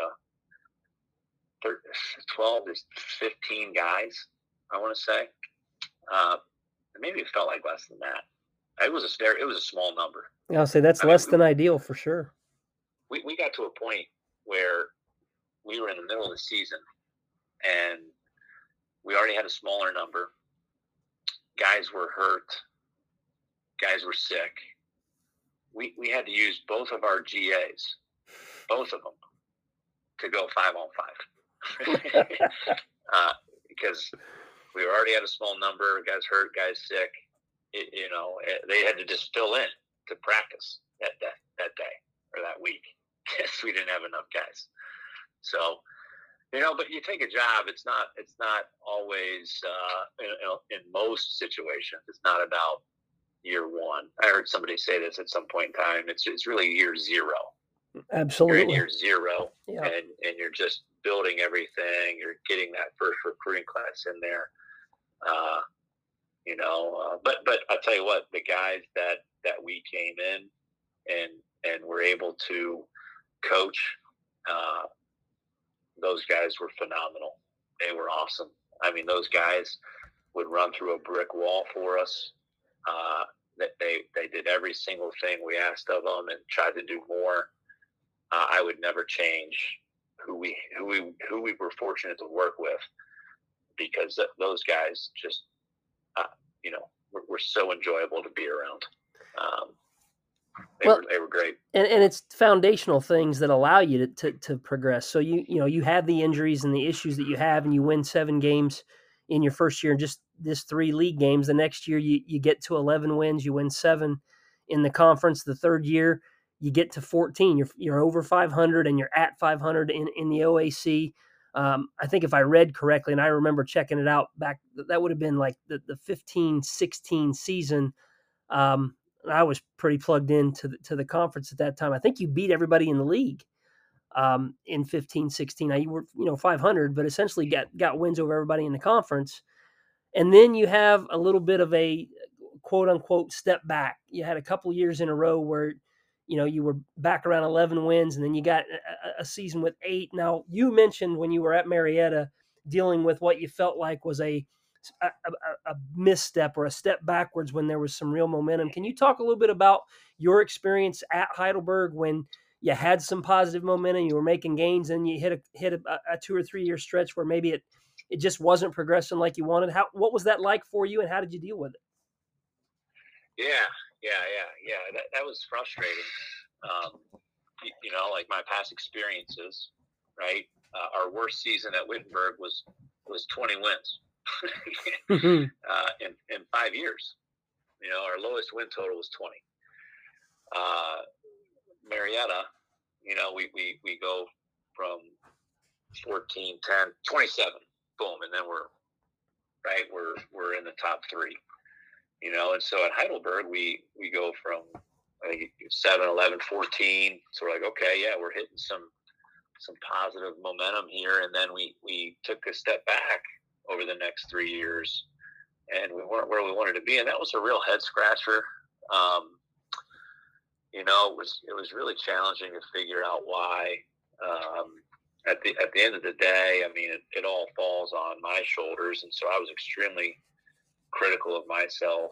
to 15 guys, I want to say. Maybe it felt like less than that. It was a small number. I'll say that's less than ideal for sure. We got to a point where we were in the middle of the season, and we already had a smaller number. Guys were hurt. Guys were sick. We had to use both of our GAs, both of them, to go 5-on-5. Because we already had a small number, guys hurt, guys sick. They had to just fill in to practice that day or that week. Yes, we didn't have enough guys. So, but you take a job, it's not always, in most situations, it's not about year 1. I heard somebody say this at some point in time. It's really year 0. Absolutely. You're in year 0, yeah. and you're just building everything. You're getting that first recruiting class in there. But I'll tell you what, the guys that we came in and were able to coach, uh, those guys were phenomenal. They were awesome. I mean, those guys would run through a brick wall for us. That they did every single thing we asked of them and tried to do more. I would never change who we were fortunate to work with, because those guys just were so enjoyable to be around. They were great. And it's foundational things that allow you to progress. So you have the injuries and the issues that you have, and you win 7 games in your first year, and just this 3 league games. The next year you get to 11 wins, you win 7 in the conference. The third year you get to 14. You're over 500 and you're at 500 in the OAC. I think if I read correctly, and I remember checking it out back, that would have been like the 15-16 season. I was pretty plugged into the conference at that time. I think you beat everybody in the league in 15-16. Now you were 500, but essentially got wins over everybody in the conference. And then you have a little bit of a quote unquote step back. You had a couple years in a row where you were back around 11 wins, and then you got a season with 8. Now you mentioned when you were at Marietta dealing with what you felt like was a misstep or a step backwards when there was some real momentum. Can you talk a little bit about your experience at Heidelberg when you had some positive momentum, you were making gains, and you hit a 2 or 3 year stretch where maybe it just wasn't progressing like you wanted? What was that like for you, and how did you deal with it? Yeah. That was frustrating. Like my past experiences, right? Our worst season at Wittenberg was 20 wins. In 5 years. Our lowest win total was 20. Marietta, we go from 14, 10, 27, boom, and then we're in the top 3. And so at Heidelberg we go from, I think, 7, 11, 14. So we're like, okay, yeah, we're hitting some positive momentum here, and then we took a step back over the next 3 years, and we weren't where we wanted to be, and that was a real head scratcher. It was really challenging to figure out why. At the end of the day, I mean, it all falls on my shoulders, and so I was extremely critical of myself.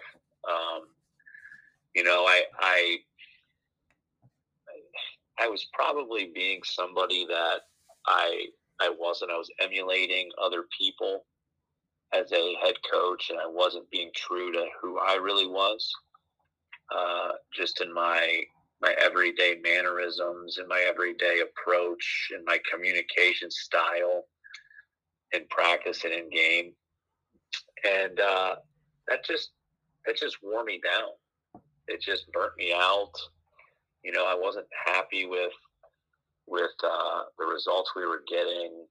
I was probably being somebody that I wasn't. I was emulating other people as a head coach, and I wasn't being true to who I really was, just in my everyday mannerisms, in my everyday approach, in my communication style, in practice and in game. And that just wore me down. It just burnt me out. I wasn't happy with the results we were getting.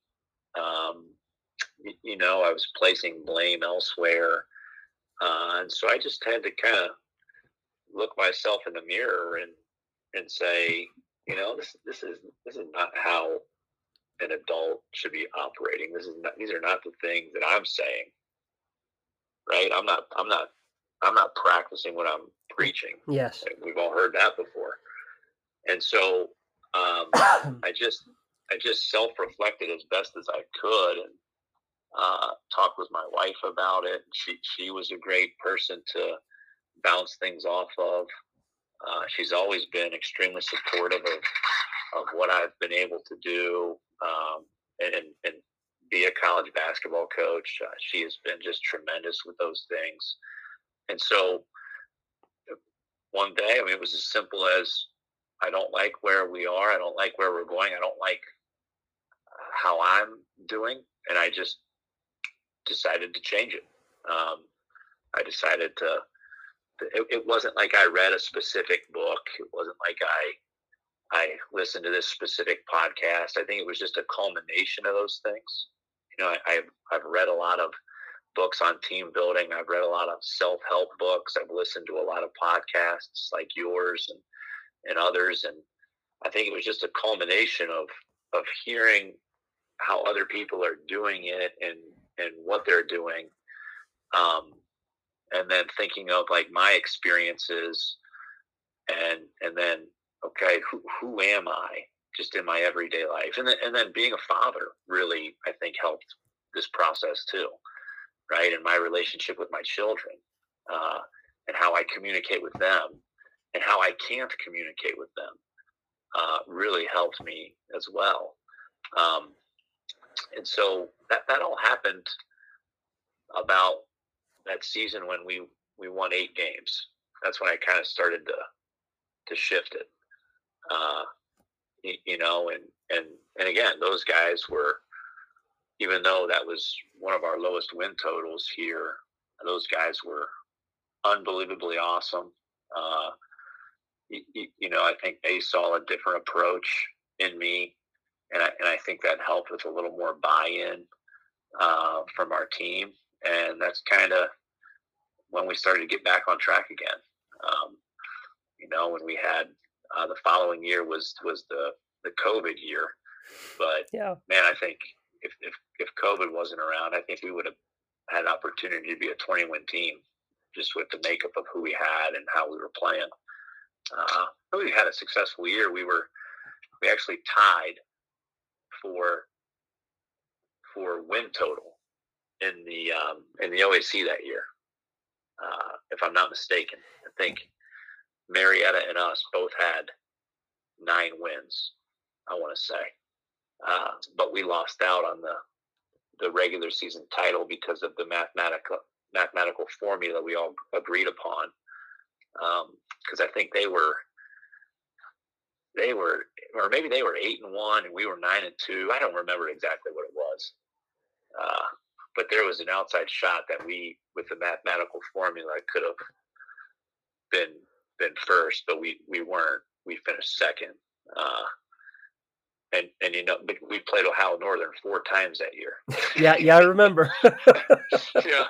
I was placing blame elsewhere. And so I just had to kind of look myself in the mirror and say, this is not how an adult should be operating. These are not the things that I'm saying. Right? I'm not practicing what I'm preaching. Yes. We've all heard that before. And so I just self-reflected as best as I could, and talked with my wife about it. She was a great person to bounce things off of. She's always been extremely supportive of what I've been able to do, and be a college basketball coach. She has been just tremendous with those things. And so one day, I mean, it was as simple as, I don't like where we are. I don't like where we're going. I don't like how I'm doing. And I just decided to change it. I decided to, it wasn't like I read a specific book. It wasn't like I listened to this specific podcast. I think it was just a culmination of those things. I've read a lot of books on team building. I've read a lot of self-help books. I've listened to a lot of podcasts like yours and others. And I think it was just a culmination of hearing how other people are doing it and what they're doing. and then thinking of like my experiences, and then, okay, who am I just in my everyday life, and then being a father really, I think, helped this process too, right? And my relationship with my children, and how I communicate with them, and how I can't communicate with them, really helped me as well. And so that all happened about that season when we won 8 games. That's when I kind of started to shift it. Uh, and again, those guys were, even though that was one of our lowest win totals here, those guys were unbelievably awesome. I think they saw a different approach in me, and I think that helped with a little more buy-in from our team, and that's kind of when we started to get back on track again. When we had the following year was the COVID year, but Yeah. man, I think if COVID wasn't around, I think we would have had opportunity to be a 20-win team, just with the makeup of who we had and how we were playing. We had a successful year. We actually tied for win total in the OAC that year, if I'm not mistaken. I think Marietta and us both had 9 wins, I want to say, but we lost out on the regular season title because of the mathematical formula we all agreed upon. Because I think they were, or maybe they were 8-1 and we were 9-2. I don't remember exactly what it was. But there was an outside shot that we, with the mathematical formula, could have been first, but we weren't. We finished second. And we played Ohio Northern 4 times that year. Yeah, I remember. Yeah,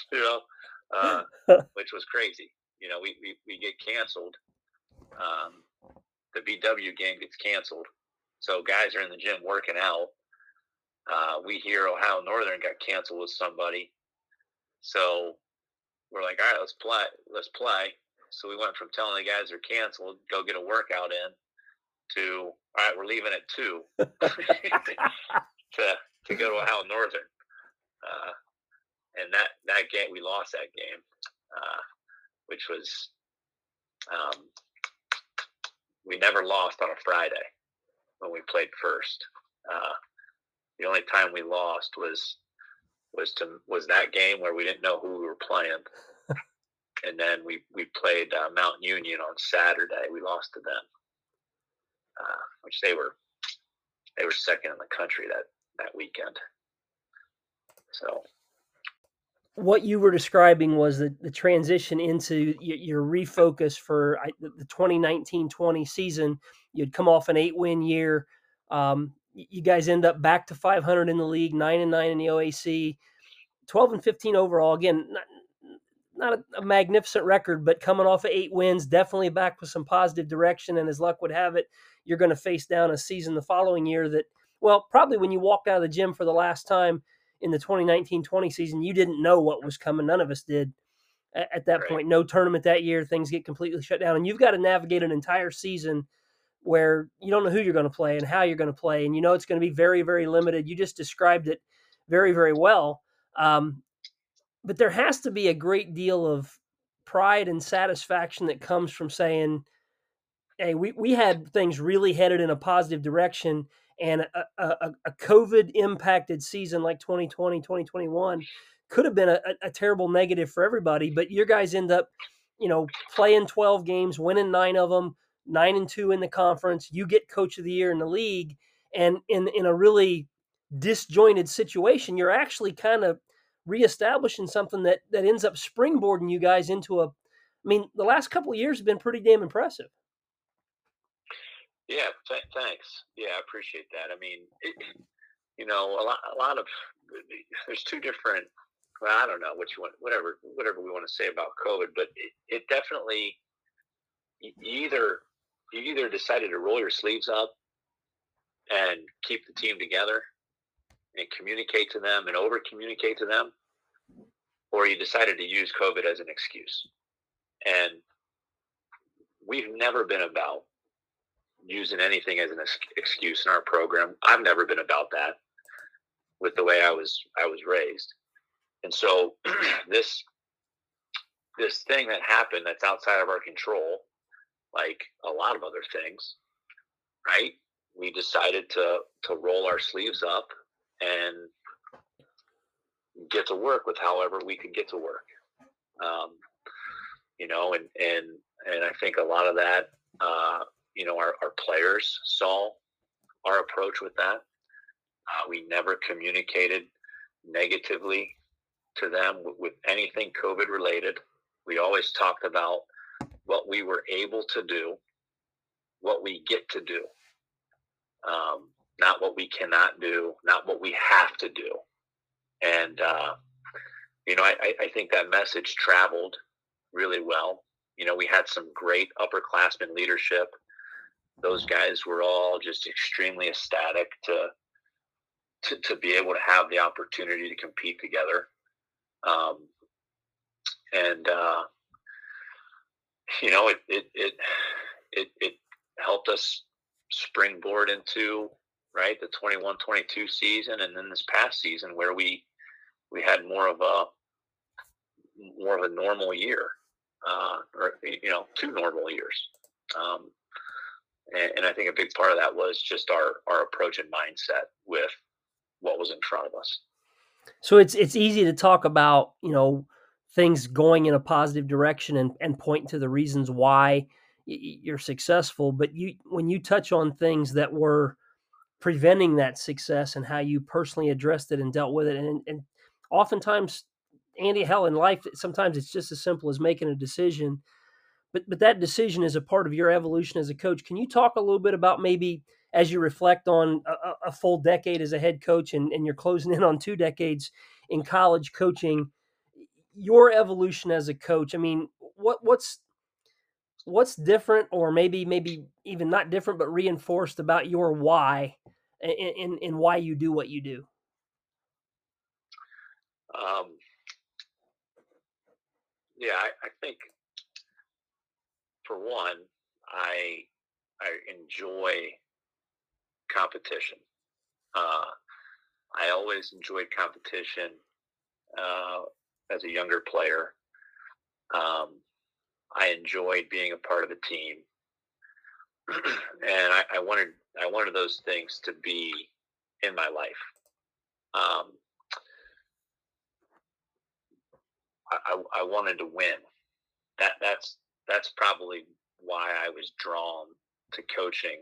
which was crazy. We get canceled. The BW game gets canceled, so guys are in the gym working out. We hear Ohio Northern got canceled with somebody, so we're like, all right, let's play. So we went from telling the guys they're canceled, go get a workout in, to, all right, we're leaving at 2 to go to Ohio Northern. And that game, we lost that game, which was, we never lost on a Friday when we played first. The only time we lost was that game where we didn't know who we were playing. And then we played Mount Union on Saturday. We lost to them, which they were second in the country that weekend. So what you were describing was the transition into your refocus for the 2019-20 season. You'd come off an 8-win year. You guys end up back to 500 in the league, 9-9 in the OAC, 12-15 overall. Again, not a magnificent record, but coming off of 8 wins, definitely back with some positive direction. And as luck would have it, you're going to face down a season the following year that, well, probably when you walked out of the gym for the last time in the 2019-20 season, you didn't know what was coming. None of us did at that point. No tournament that year. Things get completely shut down. And you've got to navigate an entire season where you don't know who you're going to play and how you're going to play. And it's going to be very, very limited. You just described it very, very well. But there has to be a great deal of pride and satisfaction that comes from saying, hey, we had things really headed in a positive direction, and a COVID-impacted season like 2020, 2021 could have been a terrible negative for everybody, but your guys end up, playing 12 games, winning 9 of them, 9-2 in the conference. You get coach of the year in the league, and in a really disjointed situation, you're actually kind of reestablishing something that ends up springboarding you guys into the last couple of years have been pretty damn impressive. Yeah, thanks. Yeah, I appreciate that. A lot of, there's 2 different, well, I don't know what you want, whatever we want to say about COVID, but it definitely, you either decided to roll your sleeves up and keep the team together and communicate to them and over communicate to them, or you decided to use COVID as an excuse. And we've never been about using anything as an excuse in our program. I've never been about that with the way I was raised. And so this thing that happened that's outside of our control, like a lot of other things, right? We decided to roll our sleeves up and get to work with however we could get to work. And I think a lot of that, our players saw our approach with that. We never communicated negatively to them with anything COVID related. We always talked about what we were able to do, what we get to do, not what we cannot do, not what we have to do. And, I think that message traveled really well. We had some great upperclassmen leadership. Those guys were all just extremely ecstatic to be able to have the opportunity to compete together. It helped us springboard into, right, the 21-22 season, and then this past season where we had more of a normal year, or 2 normal years. And I think a big part of that was just our approach and mindset with what was in front of us. So it's easy to talk about, things going in a positive direction and point to the reasons why you're successful. But when you touch on things that were preventing that success and how you personally addressed it and dealt with it, and oftentimes, Andy, hell, in life, sometimes it's just as simple as making a decision. But that decision is a part of your evolution as a coach. Can you talk a little bit about, maybe as you reflect on a full decade as a head coach, and you're closing in on 2 decades in college coaching, your evolution as a coach? I mean, what's different, or maybe even not different, but reinforced about your why in why you do what you do? I think, for one, I enjoy competition. I always enjoyed competition as a younger player. I enjoyed being a part of a team, and I wanted those things to be in my life. I wanted to win. That's probably why I was drawn to coaching.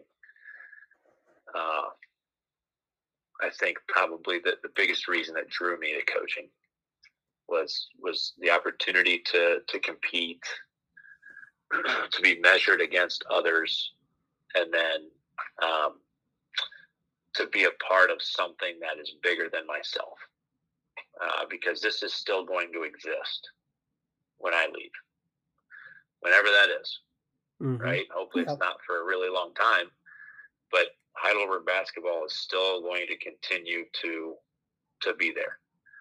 I think probably the biggest reason that drew me to coaching was the opportunity to compete, to be measured against others, and then to be a part of something that is bigger than myself, because this is still going to exist when I leave, whenever that is. Mm-hmm. Right? Hopefully it's not for a really long time, but Heidelberg basketball is still going to continue to be there.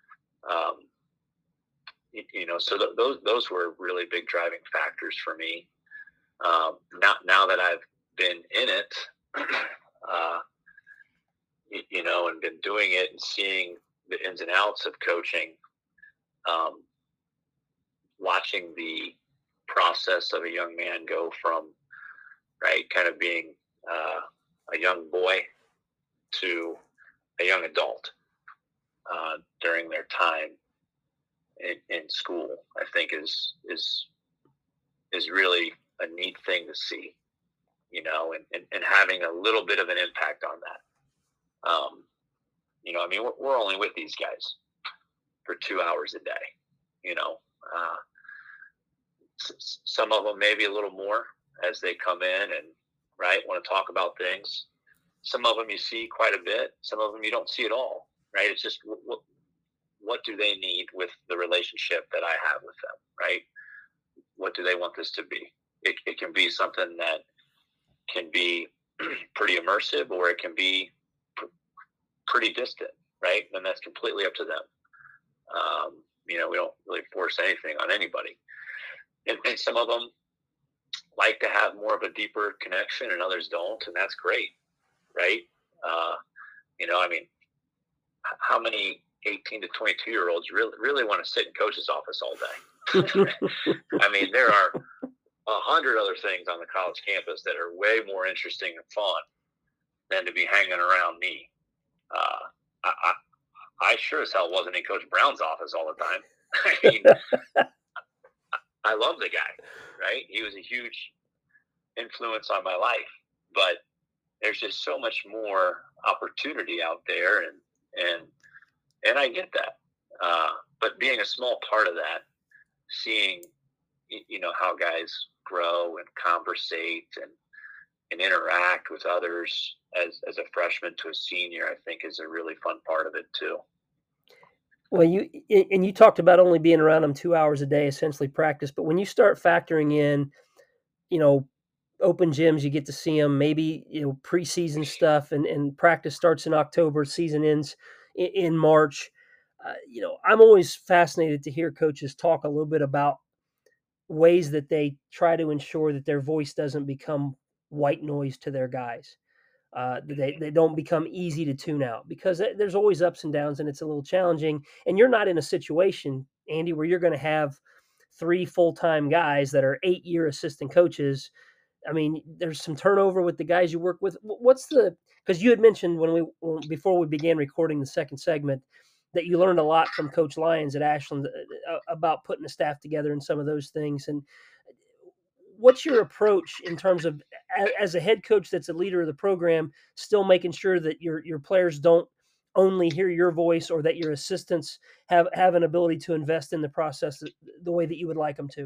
So those were really big driving factors for me. Now that I've been in it, and been doing it and seeing the ins and outs of coaching, watching the process of a young man go from, right, kind of being a young boy to a young adult during their time in school, I think is really a neat thing to see, and having a little bit of an impact on that. We're only with these guys for 2 hours a day, some of them maybe a little more as they come in and, right, want to talk about things. Some of them you see quite a bit. Some of them you don't see at all, right? It's just what do they need with the relationship that I have with them, right? What do they want this to be? It can be something that can be pretty immersive, or it can be pretty distant, right? And that's completely up to them. We don't really force anything on anybody. And some of them like to have more of a deeper connection and others don't. And that's great. Right. Uh, I mean, how many 18 to 22-year-olds really want to sit in coach's office all day? I mean, there are 100 other things on the college campus that are way more interesting and fun than to be hanging around me. I sure as hell wasn't in Coach Brown's office all the time. I mean, I love the guy, right? He was a huge influence on my life, but there's just so much more opportunity out there, and I get that. But being a small part of that, seeing how guys grow and conversate and interact with others as a freshman to a senior, I think is a really fun part of it too. Well, you talked about only being around them 2 hours a day, essentially practice. But when you start factoring in, open gyms, you get to see them, maybe, preseason stuff, and practice starts in October, season ends in March. I'm always fascinated to hear coaches talk a little bit about ways that they try to ensure that their voice doesn't become white noise to their guys. They don't become easy to tune out, because there's always ups and downs, and it's a little challenging. And you're not in a situation, Andy, where you're going to have 3 full-time guys that are 8-year assistant coaches. I mean, there's some turnover with the guys you work with. Because you had mentioned before we began recording the second segment, that you learned a lot from Coach Lyons at Ashland about putting the staff together and some of those things. And what's your approach in terms of, as a head coach that's a leader of the program, still making sure that your players don't only hear your voice, or that your assistants have an ability to invest in the process the way that you would like them to?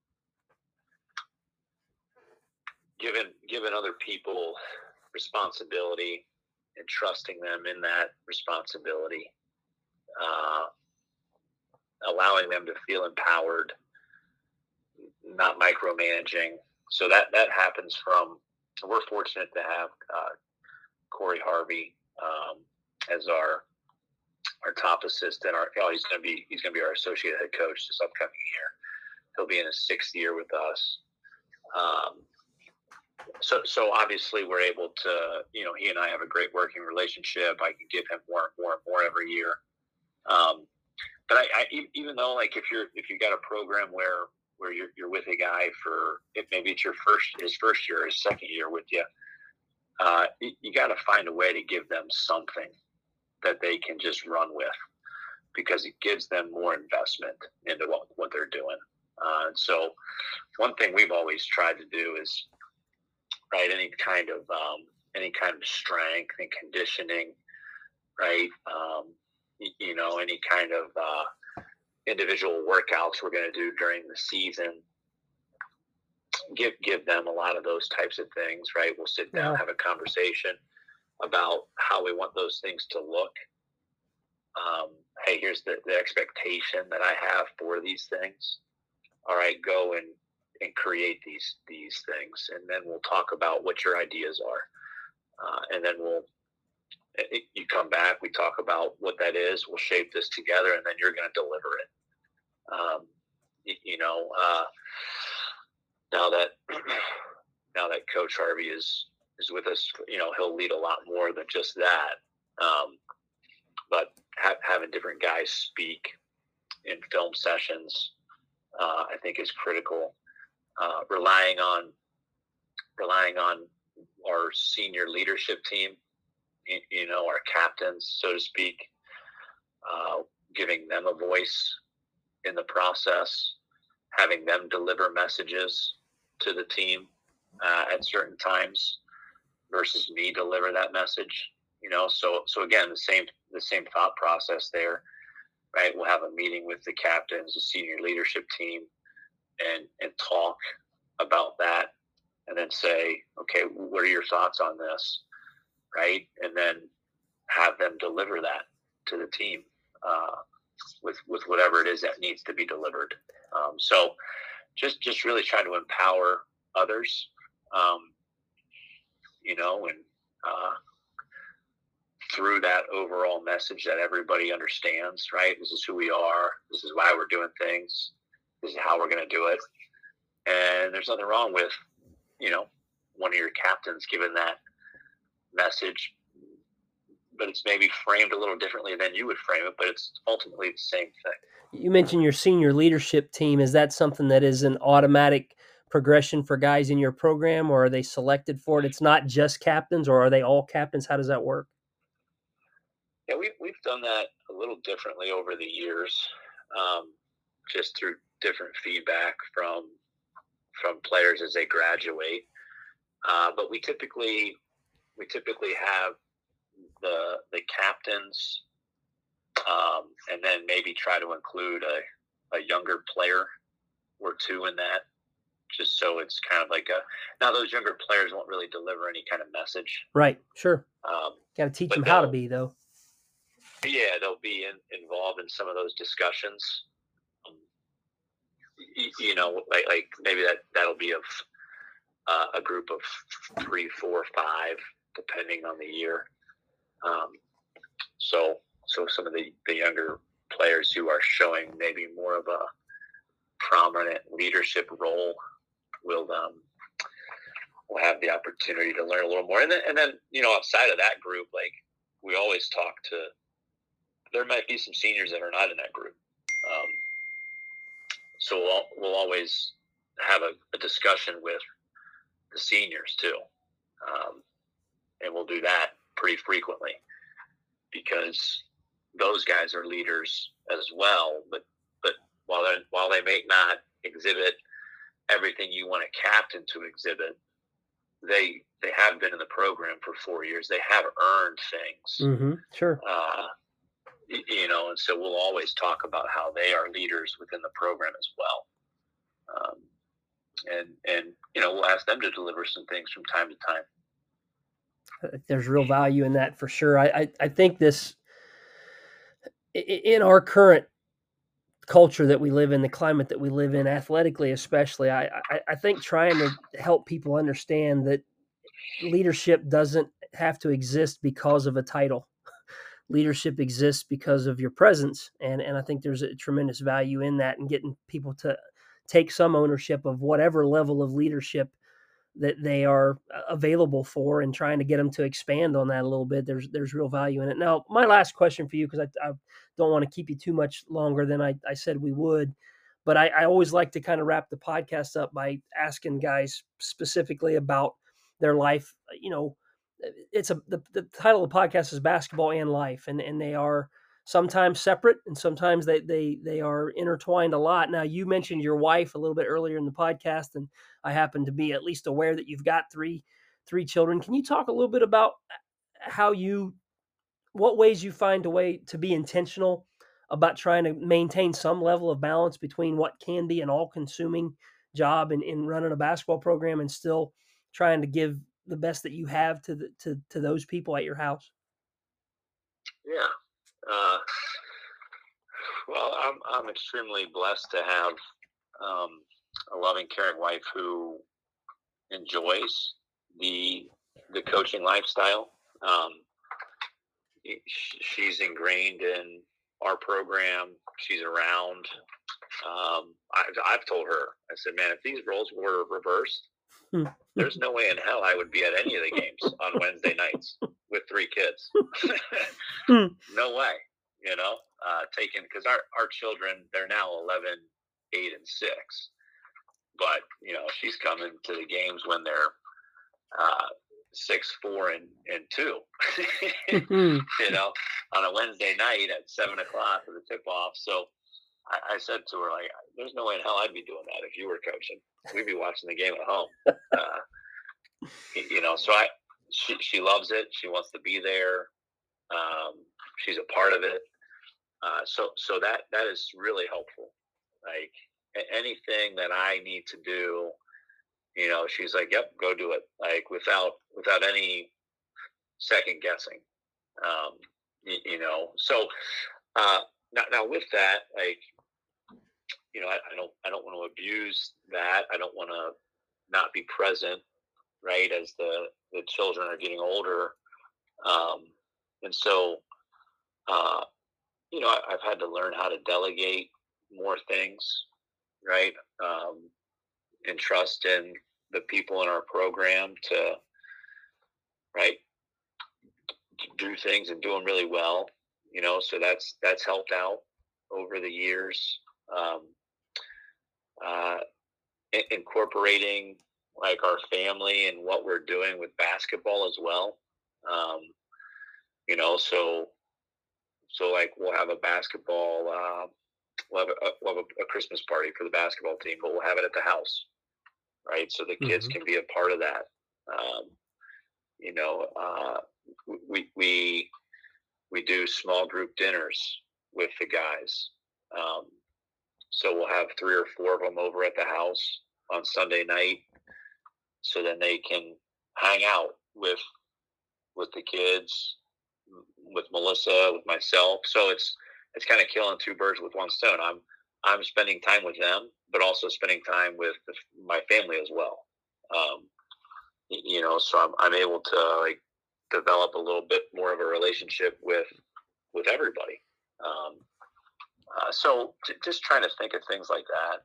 Giving other people responsibility and trusting them in that responsibility, allowing them to feel empowered, not micromanaging. So that happens we're fortunate to have Corey Harvey as our top assistant. He's going to be our associate head coach this upcoming year. He'll be in his 6th year with us. So obviously we're able to, he and I have a great working relationship. I can give him more and more and more every year. But I even though, like, if you got a program where you're with a guy for, if maybe it's his first year, his second year with you, you got to find a way to give them something that they can just run with, because it gives them more investment into what they're doing. So one thing we've always tried to do is, right, any kind of strength and conditioning, right? Any kind of individual workouts we're going to do during the season, give them a lot of those types of things, right? We'll sit down, have a conversation about how we want those things to look. Hey, here's the expectation that I have for these things. All right, go and create these things, and then we'll talk about what your ideas are, and then you come back, we talk about what that is, we'll shape this together, and then you're going to deliver it. Now that Coach Harvey is with us, he'll lead a lot more than just that. But having different guys speak in film sessions, I think is critical. Relying on our senior leadership team, our captains, so to speak, giving them a voice in the process, having them deliver messages to the team at certain times versus me deliver that message. So again, the same thought process there, right? We'll have a meeting with the captains, the senior leadership team, and talk about that, and then say, okay, what are your thoughts on this, right? And then have them deliver that to the team with whatever it is that needs to be delivered. So just really trying to empower others, and through that overall message that everybody understands, right? This is who we are. This is why we're doing things. This is how we're going to do it. And there's nothing wrong with, one of your captains giving that message, but it's maybe framed a little differently than you would frame it, but it's ultimately the same thing. You mentioned your senior leadership team. Is that something that is an automatic progression for guys in your program, or are they selected for it? It's not just captains, or are they all captains? How does that work? Yeah, we've done that a little differently over the years, just through different feedback from players as they graduate. But we typically have the captains, and then maybe try to include a younger player or two in that, just so it's kind of like now those younger players won't really deliver any kind of message. Right, sure. Got to teach them how to be, though. Yeah, they'll be involved in some of those discussions. Like maybe that'll be of a group of 3, 4, 5, depending on the year. So some of the younger players who are showing maybe more of a prominent leadership role will have the opportunity to learn a little more. And then outside of that group, like we always talk to, there might be some seniors that are not in that group. So we'll always have a discussion with the seniors too. And we'll do that pretty frequently because those guys are leaders as well. But while they may not exhibit everything you want a captain to exhibit, they have been in the program for 4 years. They have earned things. Mm-hmm. Sure. And so we'll always talk about how they are leaders within the program as well. And we'll ask them to deliver some things from time to time. There's real value in that for sure. I think this, in our current culture that we live in, the climate that we live in, athletically especially, I think trying to help people understand that leadership doesn't have to exist because of a title. Leadership exists because of your presence, and I think there's a tremendous value in that, and getting people to take some ownership of whatever level of leadership that they are available for, and trying to get them to expand on that a little bit. There's real value in it. Now, my last question for you, because I don't want to keep you too much longer than I said we would, but I always like to kind of wrap the podcast up by asking guys specifically about their life. It's the title of the podcast is Basketball and Life, and they are sometimes separate and sometimes they are intertwined a lot. Now, you mentioned your wife a little bit earlier in the podcast, and I happen to be at least aware that you've got three children. Can you talk a little bit about what ways you find a way to be intentional about trying to maintain some level of balance between what can be an all-consuming job in running a basketball program and still trying to give the best that you have to those people at your house? Yeah. Well, I'm extremely blessed to have a loving, caring wife who enjoys the coaching lifestyle. She's ingrained in our program. She's around. I've told her, I said, man, if these roles were reversed, there's no way in hell I would be at any of the games on Wednesday nights with 3 kids. No way, because our children, they're now 11, 8, and 6. But, she's coming to the games when they're 6, 4, and 2, on a Wednesday night at 7 o'clock for the tip-off. So I said to her, like, there's no way in hell I'd be doing that if you were coaching. We'd be watching the game at home. So she loves it. She wants to be there. She's a part of it. So that is really helpful. Like anything that I need to do, she's like, yep, go do it. Like without any second guessing. So now with that, like, I don't want to abuse that. I don't want to not be present, right, as the children are getting older. And so, I've had to learn how to delegate more things, right? And trust in the people in our program to, right, to do things and do them really well, so that's helped out over the years. Um, uh, Incorporating like our family and what we're doing with basketball as well. Um, so like we'll have a basketball, we'll have a Christmas party for the basketball team, but we'll have it at the house, right? So the kids can be a part of that. Um, you know, we do small group dinners with the guys. So we'll have 3 or 4 of them over at the house on Sunday night, so then they can hang out with the kids, with Melissa, with myself. So it's kind of killing 2 birds with 1 stone. I'm spending time with them, but also spending time with my family as well. So I'm able to like develop a little bit more of a relationship with everybody. So just trying to think of things like that,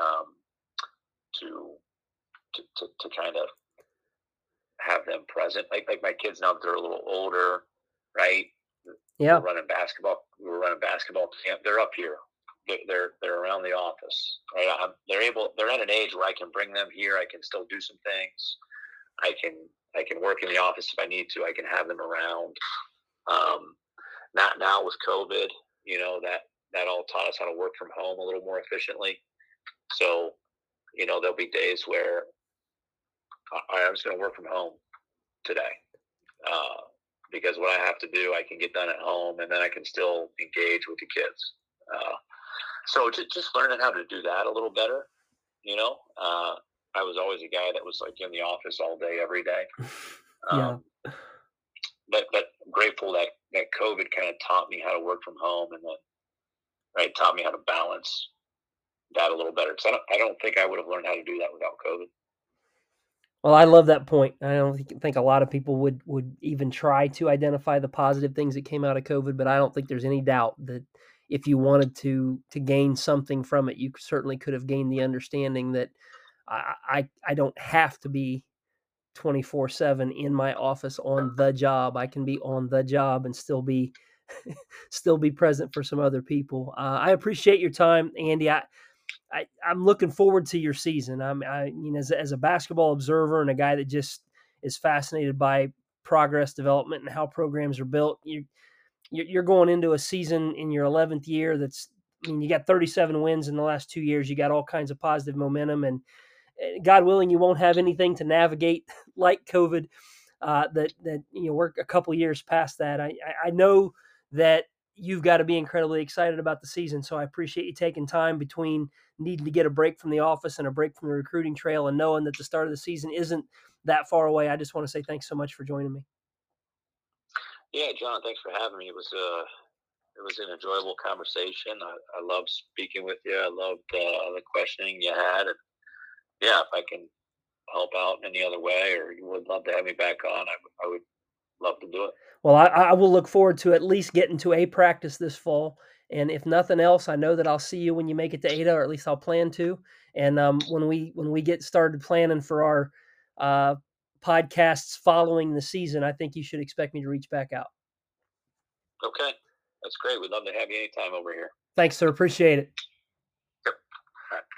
to kind of have them present. Like my kids now that they're a little older, right? Yeah. We were running basketball camp. They're up here. They're around the office, right? They're at an age where I can bring them here. I can still do some things. I can work in the office if I need to. I can have them around. Not now with COVID, that all taught us how to work from home a little more efficiently. So, there'll be days where I'm just going to work from home today, because what I have to do, I can get done at home, and then I can still engage with the kids. So just learning how to do that a little better. I was always a guy that was like in the office all day, every day. Yeah. But I'm grateful that COVID kind of taught me how to work from home, and then, right, taught me how to balance that a little better. Because I don't think I would have learned how to do that without COVID. Well, I love that point. I don't think a lot of people would even try to identify the positive things that came out of COVID, but I don't think there's any doubt that if you wanted to gain something from it, you certainly could have gained the understanding that I don't have to be 24/7 in my office on the job. I can be on the job and still be present for some other people. I appreciate your time, Andy. I'm looking forward to your season. As a basketball observer and a guy that just is fascinated by progress development and how programs are built, you're going into a season in your 11th year. You got 37 wins in the last 2 years. You got all kinds of positive momentum, and God willing, you won't have anything to navigate like COVID. We're a couple years past that. I know that you've got to be incredibly excited about the season. So I appreciate you taking time between needing to get a break from the office and a break from the recruiting trail, and knowing that the start of the season isn't that far away. I just want to say thanks so much for joining me. Yeah, John, thanks for having me. It was an enjoyable conversation. I loved speaking with you. I loved the questioning you had, and yeah, if I can help out in any other way, or you would love to have me back on, I would love to do it. Well, I will look forward to at least getting to a practice this fall. And if nothing else, I know that I'll see you when you make it to Ada, or at least I'll plan to. And when we get started planning for our podcasts following the season, I think you should expect me to reach back out. Okay. That's great. We'd love to have you anytime over here. Thanks, sir. Appreciate it. Yep. All right.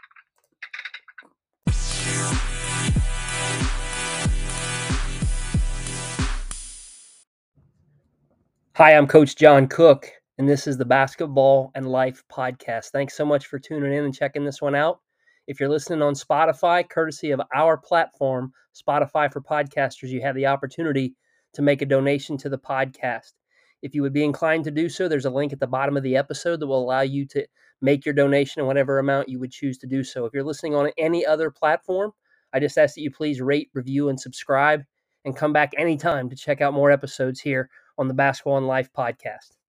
Hi, I'm Coach John Cook, and this is the Basketball and Life podcast. Thanks so much for tuning in and checking this one out. If you're listening on Spotify, courtesy of our platform, Spotify for Podcasters, you have the opportunity to make a donation to the podcast. If you would be inclined to do so, there's a link at the bottom of the episode that will allow you to make your donation in whatever amount you would choose to do so. If you're listening on any other platform, I just ask that you please rate, review, and subscribe, and come back anytime to check out more episodes here on the Basketball and Life podcast.